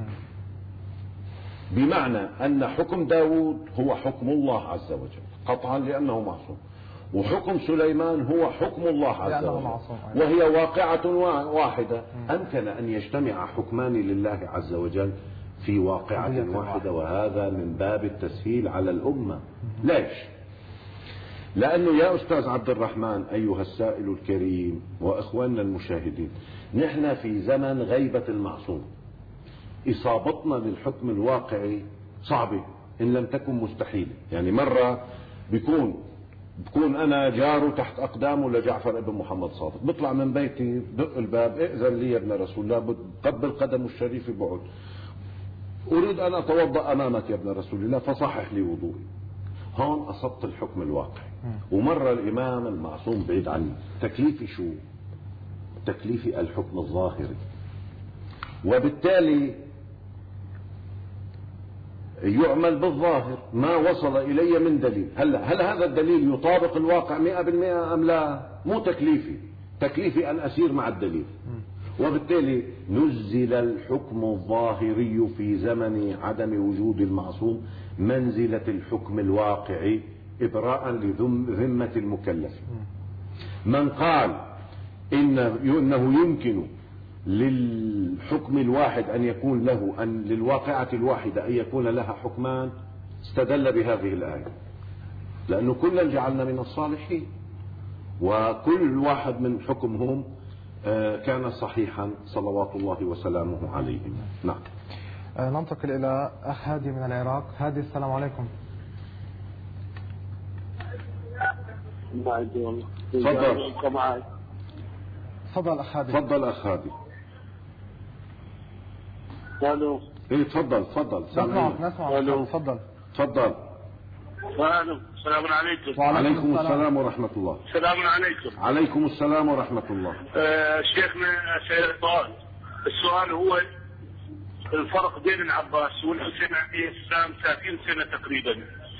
بمعنى أن حكم داود هو حكم الله عز وجل قطعا لأنه معصوم، وحكم سليمان هو حكم الله عز وجل وهي واقعة واحدة. أمكن أن يجتمع حكمان لله عز وجل في واقعة واحدة، وهذا من باب التسهيل على الأمة. ليش؟ لأنه يا أستاذ عبد الرحمن أيها السائل الكريم وإخواننا المشاهدين، نحن في زمن غيبة المعصوم، إصابتنا للحكم الواقعي صعبة إن لم تكن مستحيلة. يعني مرة بكون أنا جاره تحت أقدامه لجعفر ابن محمد صادق، بطلع من بيتي دق الباب: ائذن لي يا ابن رسول الله، قبل قدمه الشريف بعد، أريد أن أتوضأ أمامك يا ابن رسول الله فصحح لي وضوئي. هون أصبت الحكم الواقعي. ومرة الإمام المعصوم بعيد عني، تكليفي شو؟ تكليفي الحكم الظاهري، وبالتالي يعمل بالظاهر ما وصل إلي من دليل. هل هذا الدليل يطابق الواقع 100% أم لا؟ مو تكليفي أن أسير مع الدليل. وبالتالي نزل الحكم الظاهري في زمن عدم وجود المعصوم منزلة الحكم الواقعي إبراء لذمة المكلف. من قال إنه يمكن للحكم الواحد أن يكون له، أن للواقعة الواحدة أن يكون لها حكمان، استدل بهذه الآية، لأنه كلا جعلنا من الصالحين، وكل واحد من حكمهم كان صحيحا صلوات الله وسلامه عليهم. نعم. ننتقل إلى أخ هادي من العراق. هادي، السلام عليكم. تفضل أخ هادي. تفضل أخ هادي. الو. ايه تفضل. نسمعك. تفضل. السلام عليكم. وعليكم السلام ورحمة الله. السلام عليكم. عليكم السلام ورحمة الله. شيخنا السؤال هو الفرق بين العباس والحسين عليه السلام 30 سنة تقريبا.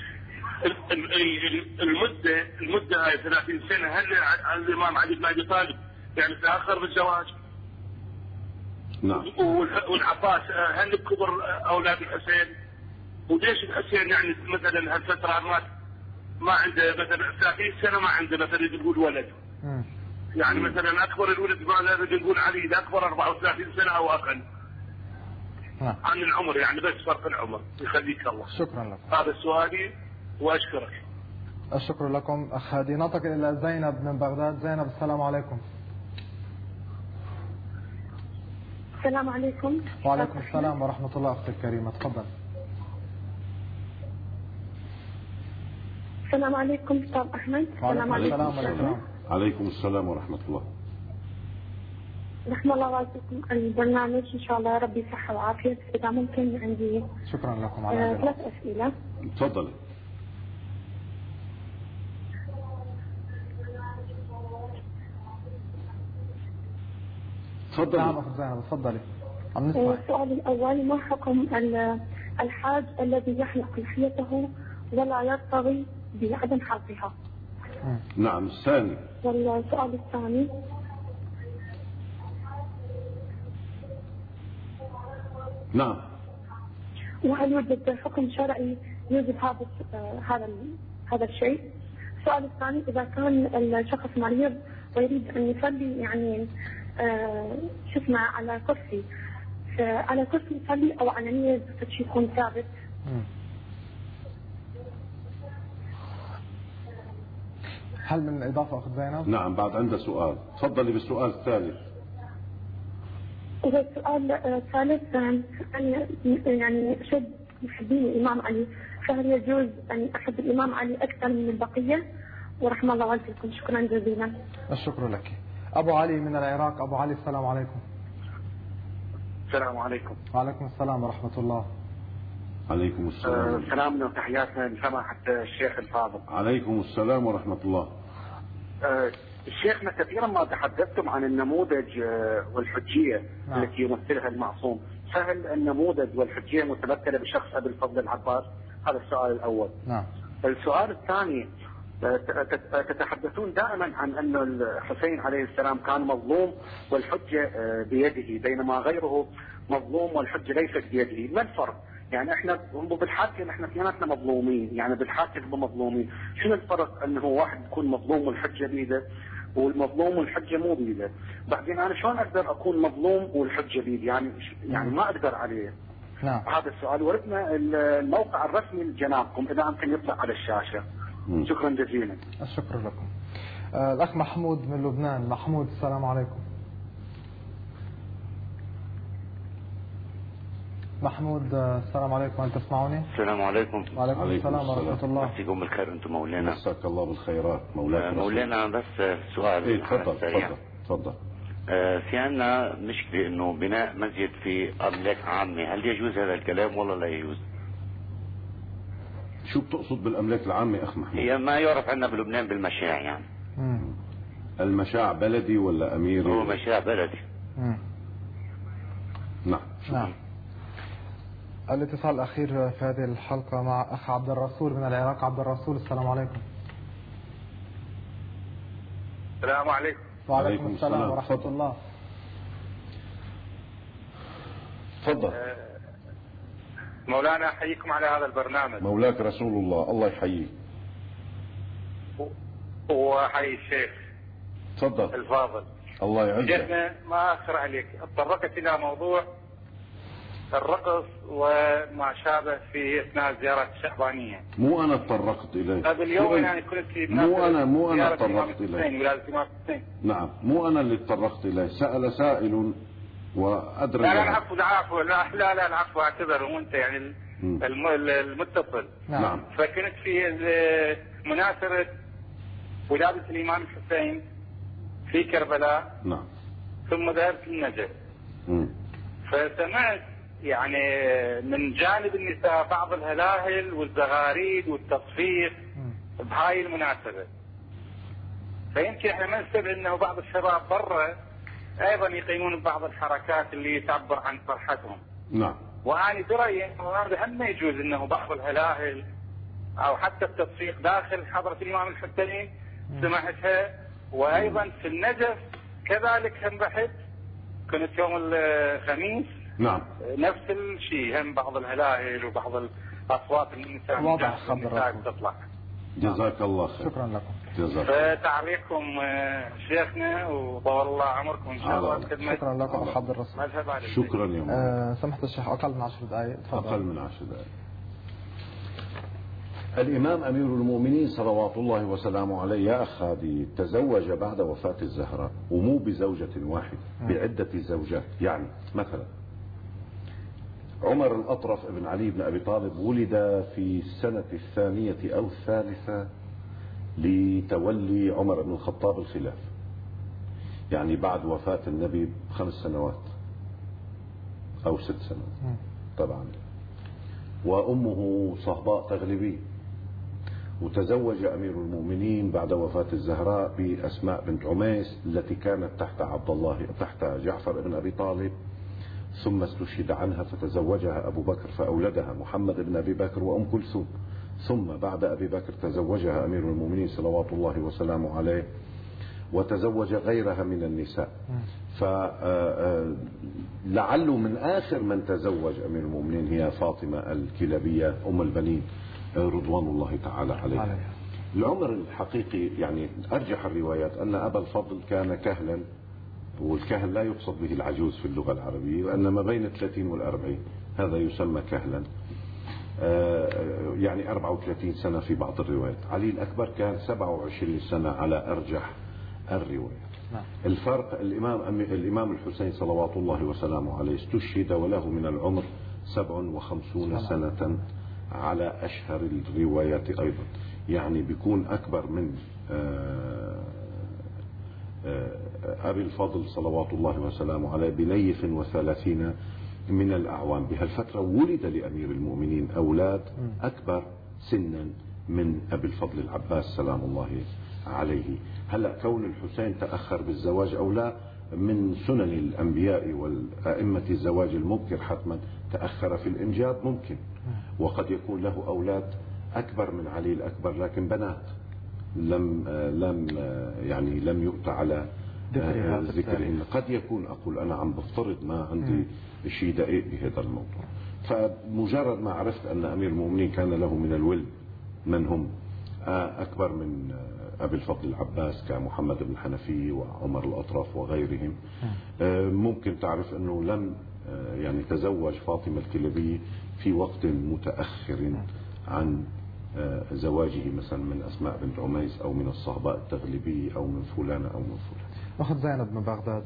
المدة هاي 30 سنة، هل الإمام علي بن أبي طالب يعني تأخر بالزواج؟ نعم. والعباس هل بكبر أولاد الحسين؟ وليش الحسين يعني مثلا هالفترة ما عنده مثلا 30 سنة ما عنده مثلا تقول ولد؟ يعني مثلا أكبر الولد ما لازم نقول علي إذا أكبر 34 سنة أو أقل عن العمر، يعني بس فرق العمر. يخليك الله. شكرا لك. هذا سؤالي وأشكرك. الشكر لكم أخ هادي. ننتقل إلى زينب من بغداد. زينب، السلام عليكم. السلام عليكم. وعليكم السلام ورحمة الله. أختي الكريمة تفضل. السلام عليكم أستاذ أحمد. وعليكم السلام ورحمة. عليكم السلام ورحمة الله. رحم الله والديكم البرنامج، إن شاء الله ربي صحة وعافية. إذا ممكن عندي شكرا لكم على 3 أسئلة. تفضل. نعم أخت زينب تفضلي. السؤال الأول: ما حكم الحاج الذي يحلق لحيته ولا يرتضي بعدم حلقها؟ نعم. الثاني. والسؤال الثاني: نعم. وهل يوجد حكم شرعي يوجد هذا الشيء؟ السؤال الثاني، إذا كان الشخص مريض ويريد أن يصلي يعني شو اسمه على كرسي، على كرسي يصلي أو على نية يكون ثابت؟ هل من إضافة أخت زينب؟ نعم، بعد عنده سؤال. تفضلي بالسؤال الثالث. إذا السؤال الثالث، أن يعني أحب محبين الإمام علي، فهل يجوز أن أحب الإمام علي أكثر من البقية؟ ورحمة الله والديكم. شكرا جزيلا. الشكر لك. أبو علي من العراق. أبو علي السلام عليكم. السلام عليكم. وعليكم السلام ورحمة الله. عليكم السلام. سلامنا وتحياتنا لسماحة الشيخ الفاضل. عليكم السلام ورحمة الله. الشيخنا كثيرا ما تحدثتم عن النموذج والحجية نعم. التي يمثلها المعصوم، فهل النموذج والحجية متمثلة بشخص أبي الفضل العباس؟ هذا السؤال الأول. نعم. السؤال الثاني، تتحدثون دائما عن أن الحسين عليه السلام كان مظلوم والحجة بيده، بينما غيره مظلوم والحجة ليست بيده. ما الفرق؟ يعني احنا بالحاكم احنا اثنيناتنا مظلومين، يعني بالحاكم مظلومين، شنو الفرق انه واحد يكون مظلوم والحجة بيده والمظلوم والحجة مو بيده؟ بعدين انا شلون اقدر اكون مظلوم والحجة بيدي؟ يعني ما اقدر عليه. نعم. هذا السؤال. وردنا الموقع الرسمي لجنابكم اذا يمكن يطلع على الشاشة. شكرا جزيلا. الشكر لكم. الأخ محمود من لبنان. محمود السلام عليكم. محمود السلام عليكم، هل تسمعوني؟ السلام عليكم. وعليكم السلام ورحمة الله. مساكم بالخير انتم مولانا. مساك الله بالخيرات مولانا. بس سؤال سريع. تفضل. في عندنا مشكلة انه بناء مسجد في املاك عامة، هل يجوز هذا الكلام ولا لا يجوز؟ شو بتقصد بالاملاك العامة اخ محمود؟ هي ما يعرف عندنا بلبنان بالمشاع يعني. المشاع بلدي ولا اميري؟ هو مشاع بلدي. نعم. نعم. الاتصال الأخير في هذه الحلقة مع أخ عبد الرسول من العراق. عبد الرسول السلام عليكم. السلام عليكم. وعليكم السلام ورحمة الله. تفضل. مولانا أحييكم على هذا البرنامج. مولاك رسول الله، الله يحييك. وحي الشيخ. تفضل. الفاضل. الله يعزك. شيخنا ما أخر عليك، تطرقت إلى موضوع الرقص وما شابه في اثناء الزيارات الشعبانيه. مو انا تطرقت اليه. هذا اليوم يعني كنت في مو انا تطرقت اليه. ولادة الإمام الحسين. نعم، مو انا اللي تطرقت اليه، سأل سائل وادرج. لا العفو لا العفو، اعتبره انت يعني المتصل. نعم. فكنت في مناسبة ولادة الإمام الحسين في كربلاء. نعم. ثم ذهبت للنجف. فسمعت يعني من جانب النساء بعض الهلاهل والزغاريد والتصفيق بهاي المناسبة. فيمكن احنا ما نستبعد انه بعض الشباب برا ايضا يقيمون ببعض الحركات اللي تعبر عن فرحتهم. نعم. وانا برأيي هذا هم ما يجوز انه بعض الهلاهل او حتى التصفيق داخل حضرة الامام الحسين سمعتها. وايضا في النجف كذلك هم بحث، كنت يوم الخميس. نعم. نفس الشيء، هم بعض الهلاهل وبعض الاصوات النساء واضح. تطلع. جزاك الله خير. شكرا لكم. فتعليقكم شيخنا وطول الله عمركم ان شاء الله. شكرا لكم اخ عبد الرسول. شكرا يا مولانا. سمحت الشيخ اقل من 10 دقائق. تفضل. اقل من 10 دقائق. الامام امير المؤمنين صلوات الله وسلامه عليه يا اخ هادي تزوج بعد وفاة الزهراء، ومو بزوجة واحدة، بعدة زوجات. يعني مثلا عمر الأطرف ابن علي بن أبي طالب ولد في السنة 2 أو 3 لتولي عمر بن الخطاب الخلافة، يعني بعد وفاة النبي ب5 سنوات أو 6 سنوات طبعا. وأمه صهباء تغلبي. وتزوج أمير المؤمنين بعد وفاة الزهراء بأسماء بنت عميس التي كانت تحت جعفر بن أبي طالب، ثم استشهد عنها فتزوجها أبو بكر فأولدها محمد بن أبي بكر وأم كلثوم. ثم بعد أبي بكر تزوجها أمير المؤمنين صلوات الله وسلامه عليه وتزوج غيرها من النساء. فلعله من آخر من تزوج أمير المؤمنين هي فاطمة الكلابية أم البنين رضوان الله تعالى عليها. العمر الحقيقي يعني أرجح الروايات أن أبا الفضل كان كهلا، والكهل لا يقصد به العجوز في اللغة العربية، وأن ما بين 30 وال40 هذا يسمى كهلا، يعني 34 سنة في بعض الروايات. علي الأكبر كان 27 سنة على أرجح الروايات. الفرق الإمام الحسين صلوات الله وسلامه عليه استشهد وله من العمر 57 سنة على أشهر الروايات أيضا، يعني بيكون أكبر من أبي الفضل صلوات الله وسلامه عليه بنيف 30 من الأعوام. بهالفترة ولد لأمير المؤمنين أولاد أكبر سنا من أبي الفضل العباس سلام الله عليه. هلأ كون الحسين تأخر بالزواج أو لا، من سنن الأنبياء والأئمة الزواج المبكر حتما تأخر في الإنجاب ممكن، وقد يكون له أولاد أكبر من علي الأكبر لكن بنات لم يؤتى على ذكرهن. قد يكون أقول أنا عم بفترض، ما عندي شيء دقيق بهذا الموضوع. فمجرد ما عرفت أن أمير المؤمنين كان له من الولد من هم أكبر من أبي الفضل العباس كمحمد بن الحنفي وعمر الأطرف وغيرهم، ممكن تعرف أنه لم يعني تزوج فاطمة الكليبية في وقت متأخر عن زواجه مثلا من أسماء بنت عميس أو من الصهباء التغلبية أو من فلانة أو من فلان. أخذ زينب من بغداد.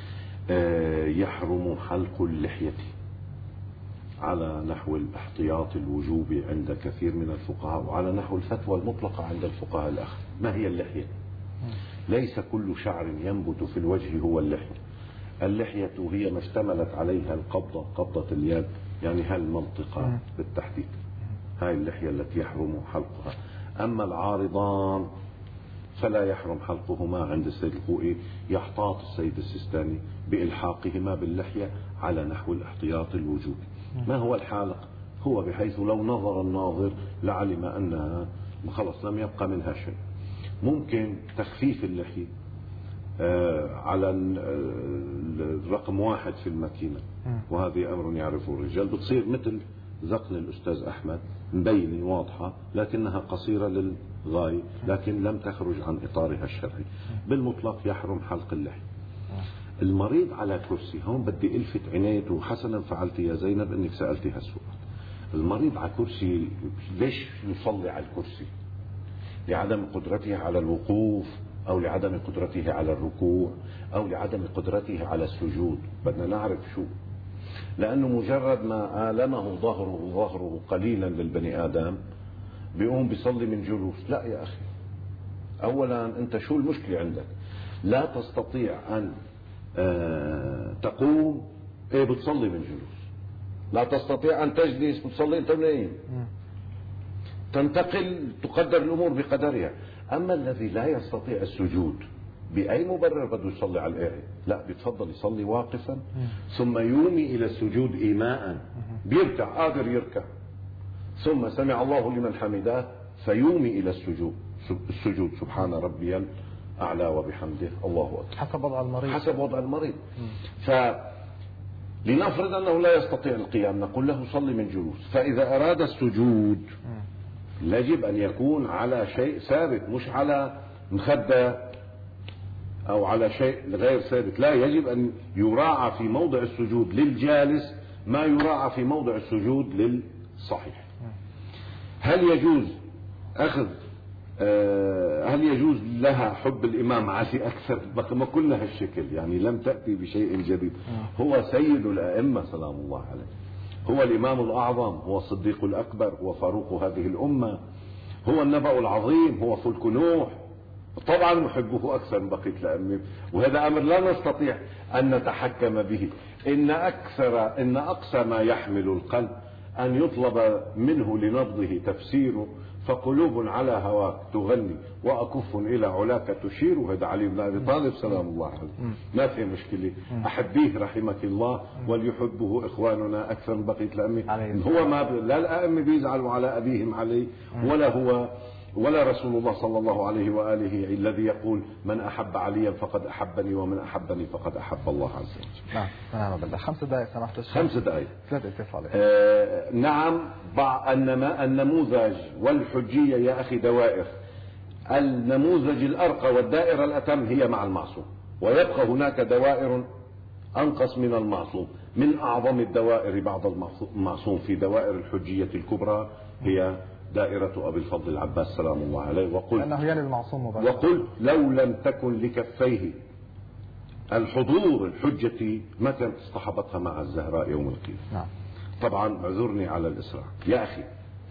يحرم حلق اللحية على نحو الاحتياط الوجوبي عند كثير من الفقهاء، وعلى نحو الفتوى المطلقة عند الفقهاء الآخر. ما هي اللحية؟ ليس كل شعر ينبت في الوجه هو اللحية. اللحية هي ما اشتملت عليها القبضة، قبضة اليد، يعني هالمنطقة بالتحديد، هاي اللحية التي يحرم حلقها. أما العارضان فلا يحرم حلقهما عند السيد الخوئي. يحتاط السيد السيستاني بإلحاقهما باللحية على نحو الاحتياط الوجوبي. ما هو الحالق؟ هو بحيث لو نظر الناظر لعلم أنها خلص لم يبقى منها شيء. ممكن تخفيف اللحية على الرقم 1 في الماكينة، وهذه أمر يعرفه الرجال، بتصير مثل ذقن الأستاذ أحمد، مبينة واضحة لكنها قصيرة للغاية، لكن لم تخرج عن إطارها الشرعي. بالمطلق يحرم حلق اللحية. المريض على كرسي، هون بدي ألفت عنايته، وحسنا فعلت يا زينب أنك سألتي هالسؤال. المريض على كرسي ليش يصلي على الكرسي؟ لعدم قدرته على الوقوف، أو لعدم قدرته على الركوع، أو لعدم قدرته على السجود؟ بدنا نعرف شو. لأنه مجرد ما آلمه ظهره قليلا للبني آدم بيقوم بيصلي من جلوس. لا يا أخي، أولا أنت شو المشكلة عندك؟ لا تستطيع أن تقوم بتصلي من جلوس، لا تستطيع أن تجلس بتصلي أنت منين؟ تنتقل، تقدر الأمور بقدرها. أما الذي لا يستطيع السجود بأي مبرر بده يصلي على القاعد، لا، بيتفضل يصلي واقفا ثم يومي إلى السجود إيماء، بيركع، قادر يركع، ثم سمع الله لمن حمده فيومي إلى السجود سبحان ربي الأعلى وبحمده الله أكبر، حسب وضع المريض. حسب وضع المريض. فلنفرض أنه لا يستطيع القيام، نقول له صلي من جلوس. فإذا أراد السجود يجب أن يكون على شيء ثابت، مش على مخدة أو على شيء غير ثابت. لا، يجب أن يراعى في موضع السجود للجالس ما يراعى في موضع السجود للصحيح. هل يجوز لها حب الإمام علي أكثر؟ ما كلها هالشكل، يعني لم تأتي بشيء جديد. هو سيد الأئمة سلام الله عليه، هو الإمام الأعظم، هو الصديق الأكبر، هو فاروق هذه الأمة، هو النبأ العظيم، هو فلك نوح. طبعا نحبه أكثر من بقية الأئمة، وهذا أمر لا نستطيع أن نتحكم به. إن أقصى ما يحمل القلب أن يطلب منه لنبضه تفسيره، فقلوب على هواك تغني وأكف إلى علاك تشير. هذا علي بن أبي طالب سلام الله عليه، ما في مشكلة. أحبيه رحمك الله، وليحبه إخواننا أكثر من بقية الأئمة. هو لا الأئمة بيزعلوا على أبيهم علي، ولا هو ولا رسول الله صلى الله عليه وآله الذي يقول من أحب عليا فقد أحبني، ومن أحبني فقد أحب الله عز وجل. نعم بالله. 5 دقائق سمحت الشيخ. 5 دقائق. 3 اتصالات. نعم. النموذج والحجية يا أخي دوائر. النموذج الأرقى والدائرة الأتم هي مع المعصوم، ويبقى هناك دوائر أنقص من المعصوم. من أعظم الدوائر بعد المعصوم في دوائر الحجية الكبرى هي دائرة أبي الفضل العباس سلام الله عليه. وقل لو لم تكن لكفيه الحضور الحجة ما كانت اصطحبتها مع الزهراء يوم القيامة. طبعا اعذرني على الإسراع يا أخي،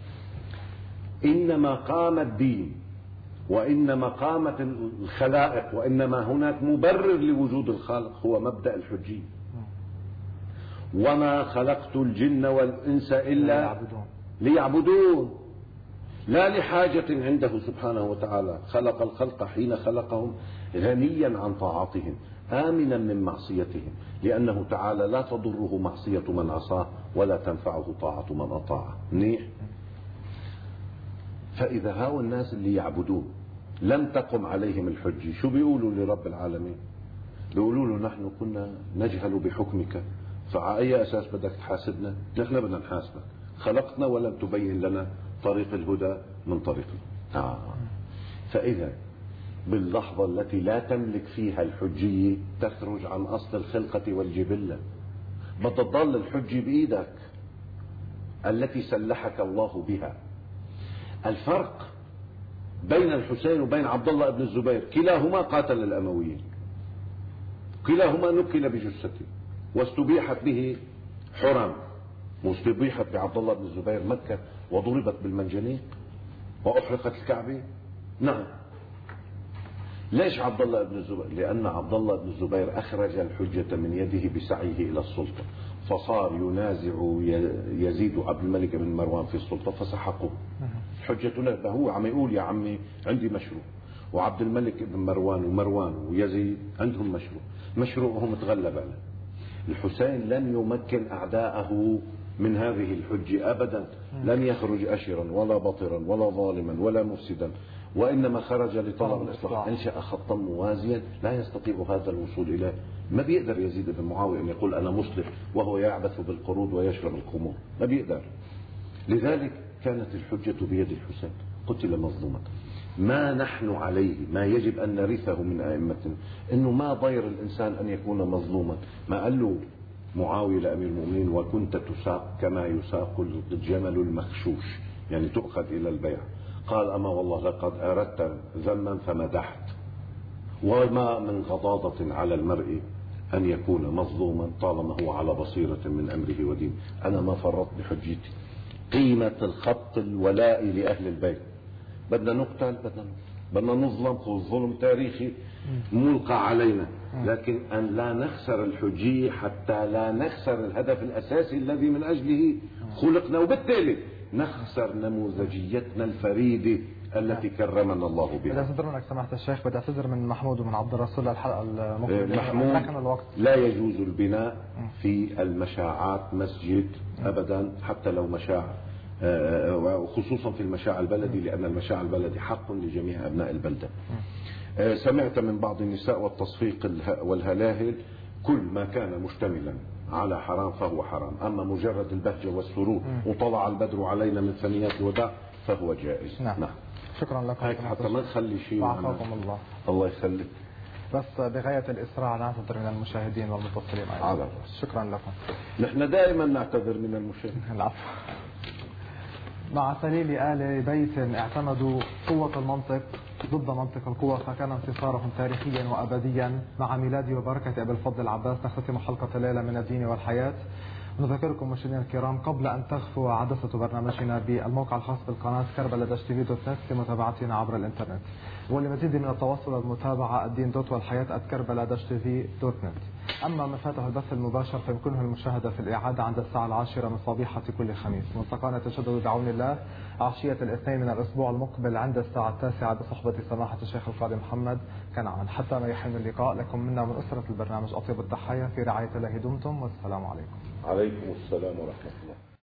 إنما قام الدين وإنما قامت الخلائق وإنما هناك مبرر لوجود الخالق هو مبدأ الحجية. وما خلقت الجن والإنس إلا ليعبدون، لا لحاجة عنده سبحانه وتعالى. خلق الخلق حين خلقهم غنيا عن طاعتهم آمنا من معصيتهم، لأنه تعالى لا تضره معصية من عصاه ولا تنفعه طاعة من أطاعه. منيح. فإذا هاو الناس اللي يعبدوه لم تقم عليهم الحجة، شو بيقولوا لرب العالمين؟ بيقولوا له نحن كنا نجهل بحكمك، فعلى أي أساس بدك تحاسبنا؟ نحن بدنا نحاسبك، خلقنا ولم تبين لنا طريق الهدى من طريقنا. فإذا باللحظة التي لا تملك فيها الحجية تخرج عن أصل الخلقة والجبلة، بتضل الحجة بإيدك التي سلحك الله بها. الفرق بين الحسين وبين عبد الله بن الزبير كلاهما قاتل الأمويين، كلاهما نكل بجثته واستبيحت به حرم، واستبيحت بعبد الله بن الزبير مكة وضربت بالمنجنيق وأحرقت الكعبة. نعم. ليش عبد الله بن الزبير؟ لأن عبد الله بن الزبير أخرج الحجة من يده بسعيه إلى السلطة، فصار ينازع يزيد عبد الملك بن مروان في السلطة فسحقه. حجتنا هو عم يقول يا عمي عندي مشروع، وعبد الملك بن مروان ويزيد عندهم مشروعهم تغلب عليه. الحسين لن يمكن أعداءه من هذه الحجة أبدا، لن يخرج أشرا ولا بطرا ولا ظالما ولا مفسدا، وإنما خرج لطلب الإصلاح. أنشأ خطا موازيا لا يستطيع هذا الوصول إليه. ما بيقدر يزيد بن معاوية أن يقول أنا مصلح وهو يعبث بالقرود ويشرب الخمور، ما بيقدر. لذلك كانت الحجة بيد الحسين، قتل مظلوما. ما نحن عليه، ما يجب أن نرثه من أئمتنا، إنه ما ضير الإنسان أن يكون مظلوما. ما قال له معاوية لأمير المؤمنين وكنت تساق كما يساق الجمل المخشوش، يعني تؤخذ إلى البيع. قال أما والله لقد أردت ذما فمدحت، وما من غضاضة على المرء أن يكون مظلوما طالما هو على بصيرة من أمره ودين. أنا ما فرطت بحجتي. قيمة الخط الولاء لأهل البيت. بدنا نقتل بدنا نظلم، الظلم تاريخي ملقى علينا، لكن أن لا نخسر الحجية حتى لا نخسر الهدف الأساسي الذي من أجله خلقنا، وبالتالي نخسر نموذجيتنا الفريدة التي كرمنا الله بها. بدي أعتذر منك سماحة الشيخ، بدي أعتذر من محمود ومن عبد الرسول الحلقة المقبلة. محمود لا يجوز البناء في المشاعات مسجد أبدا، حتى لو مشاع، وخصوصا في المشاع البلدي، لأن المشاع البلدي حق لجميع أبناء البلدة. سمعت من بعض النساء والتصفيق والهلاهل كل ما كان مشتملا على حرام فهو حرام، أما مجرد البهجة والسرور وطلع البدر علينا من ثنيات الوداع فهو جائز. نعم. شكرا لكم. هيك حتى ما تخلي شيء. وعافاكم الله. الله يخليك. بس بغاية الإسراع نعتذر من المشاهدين والمتصلين أيضا. شكرا لكم. نحن دائما نعتذر من المشاهدين. العفو. مع سليل آل بيت اعتمدوا قوة المنطق ضد منطق القوة، فكان انتصارهم تاريخيا وأبديا. مع ميلاد وبركة أبي الفضل العباس نختتم حلقة الليلة من الدين والحياة. نذكركم مشاهدينا الكرام قبل أن تغفو عدسة برنامجنا بالموقع الخاص بالقناة كربلاء-tv.net لمتابعتنا عبر الإنترنت. ولمزيد من التواصل والمتابعة الدين.والحياة@كربلاء-tv.net. أما مفاتيح البث المباشر فيمكنه المشاهدة في الإعادة عند الساعة 10 من صبيحة كل خميس. ملتقانا يتجدد بعون الله عشية الاثنين من الأسبوع المقبل عند الساعة 9 بصحبة سماحة الشيخ القاضي محمد كنعان. حتى ما يحين اللقاء، لكم منا من أسرة البرنامج أطيب التحية، في رعاية الله دمتم، والسلام عليكم. عليكم السلام ورحمة الله.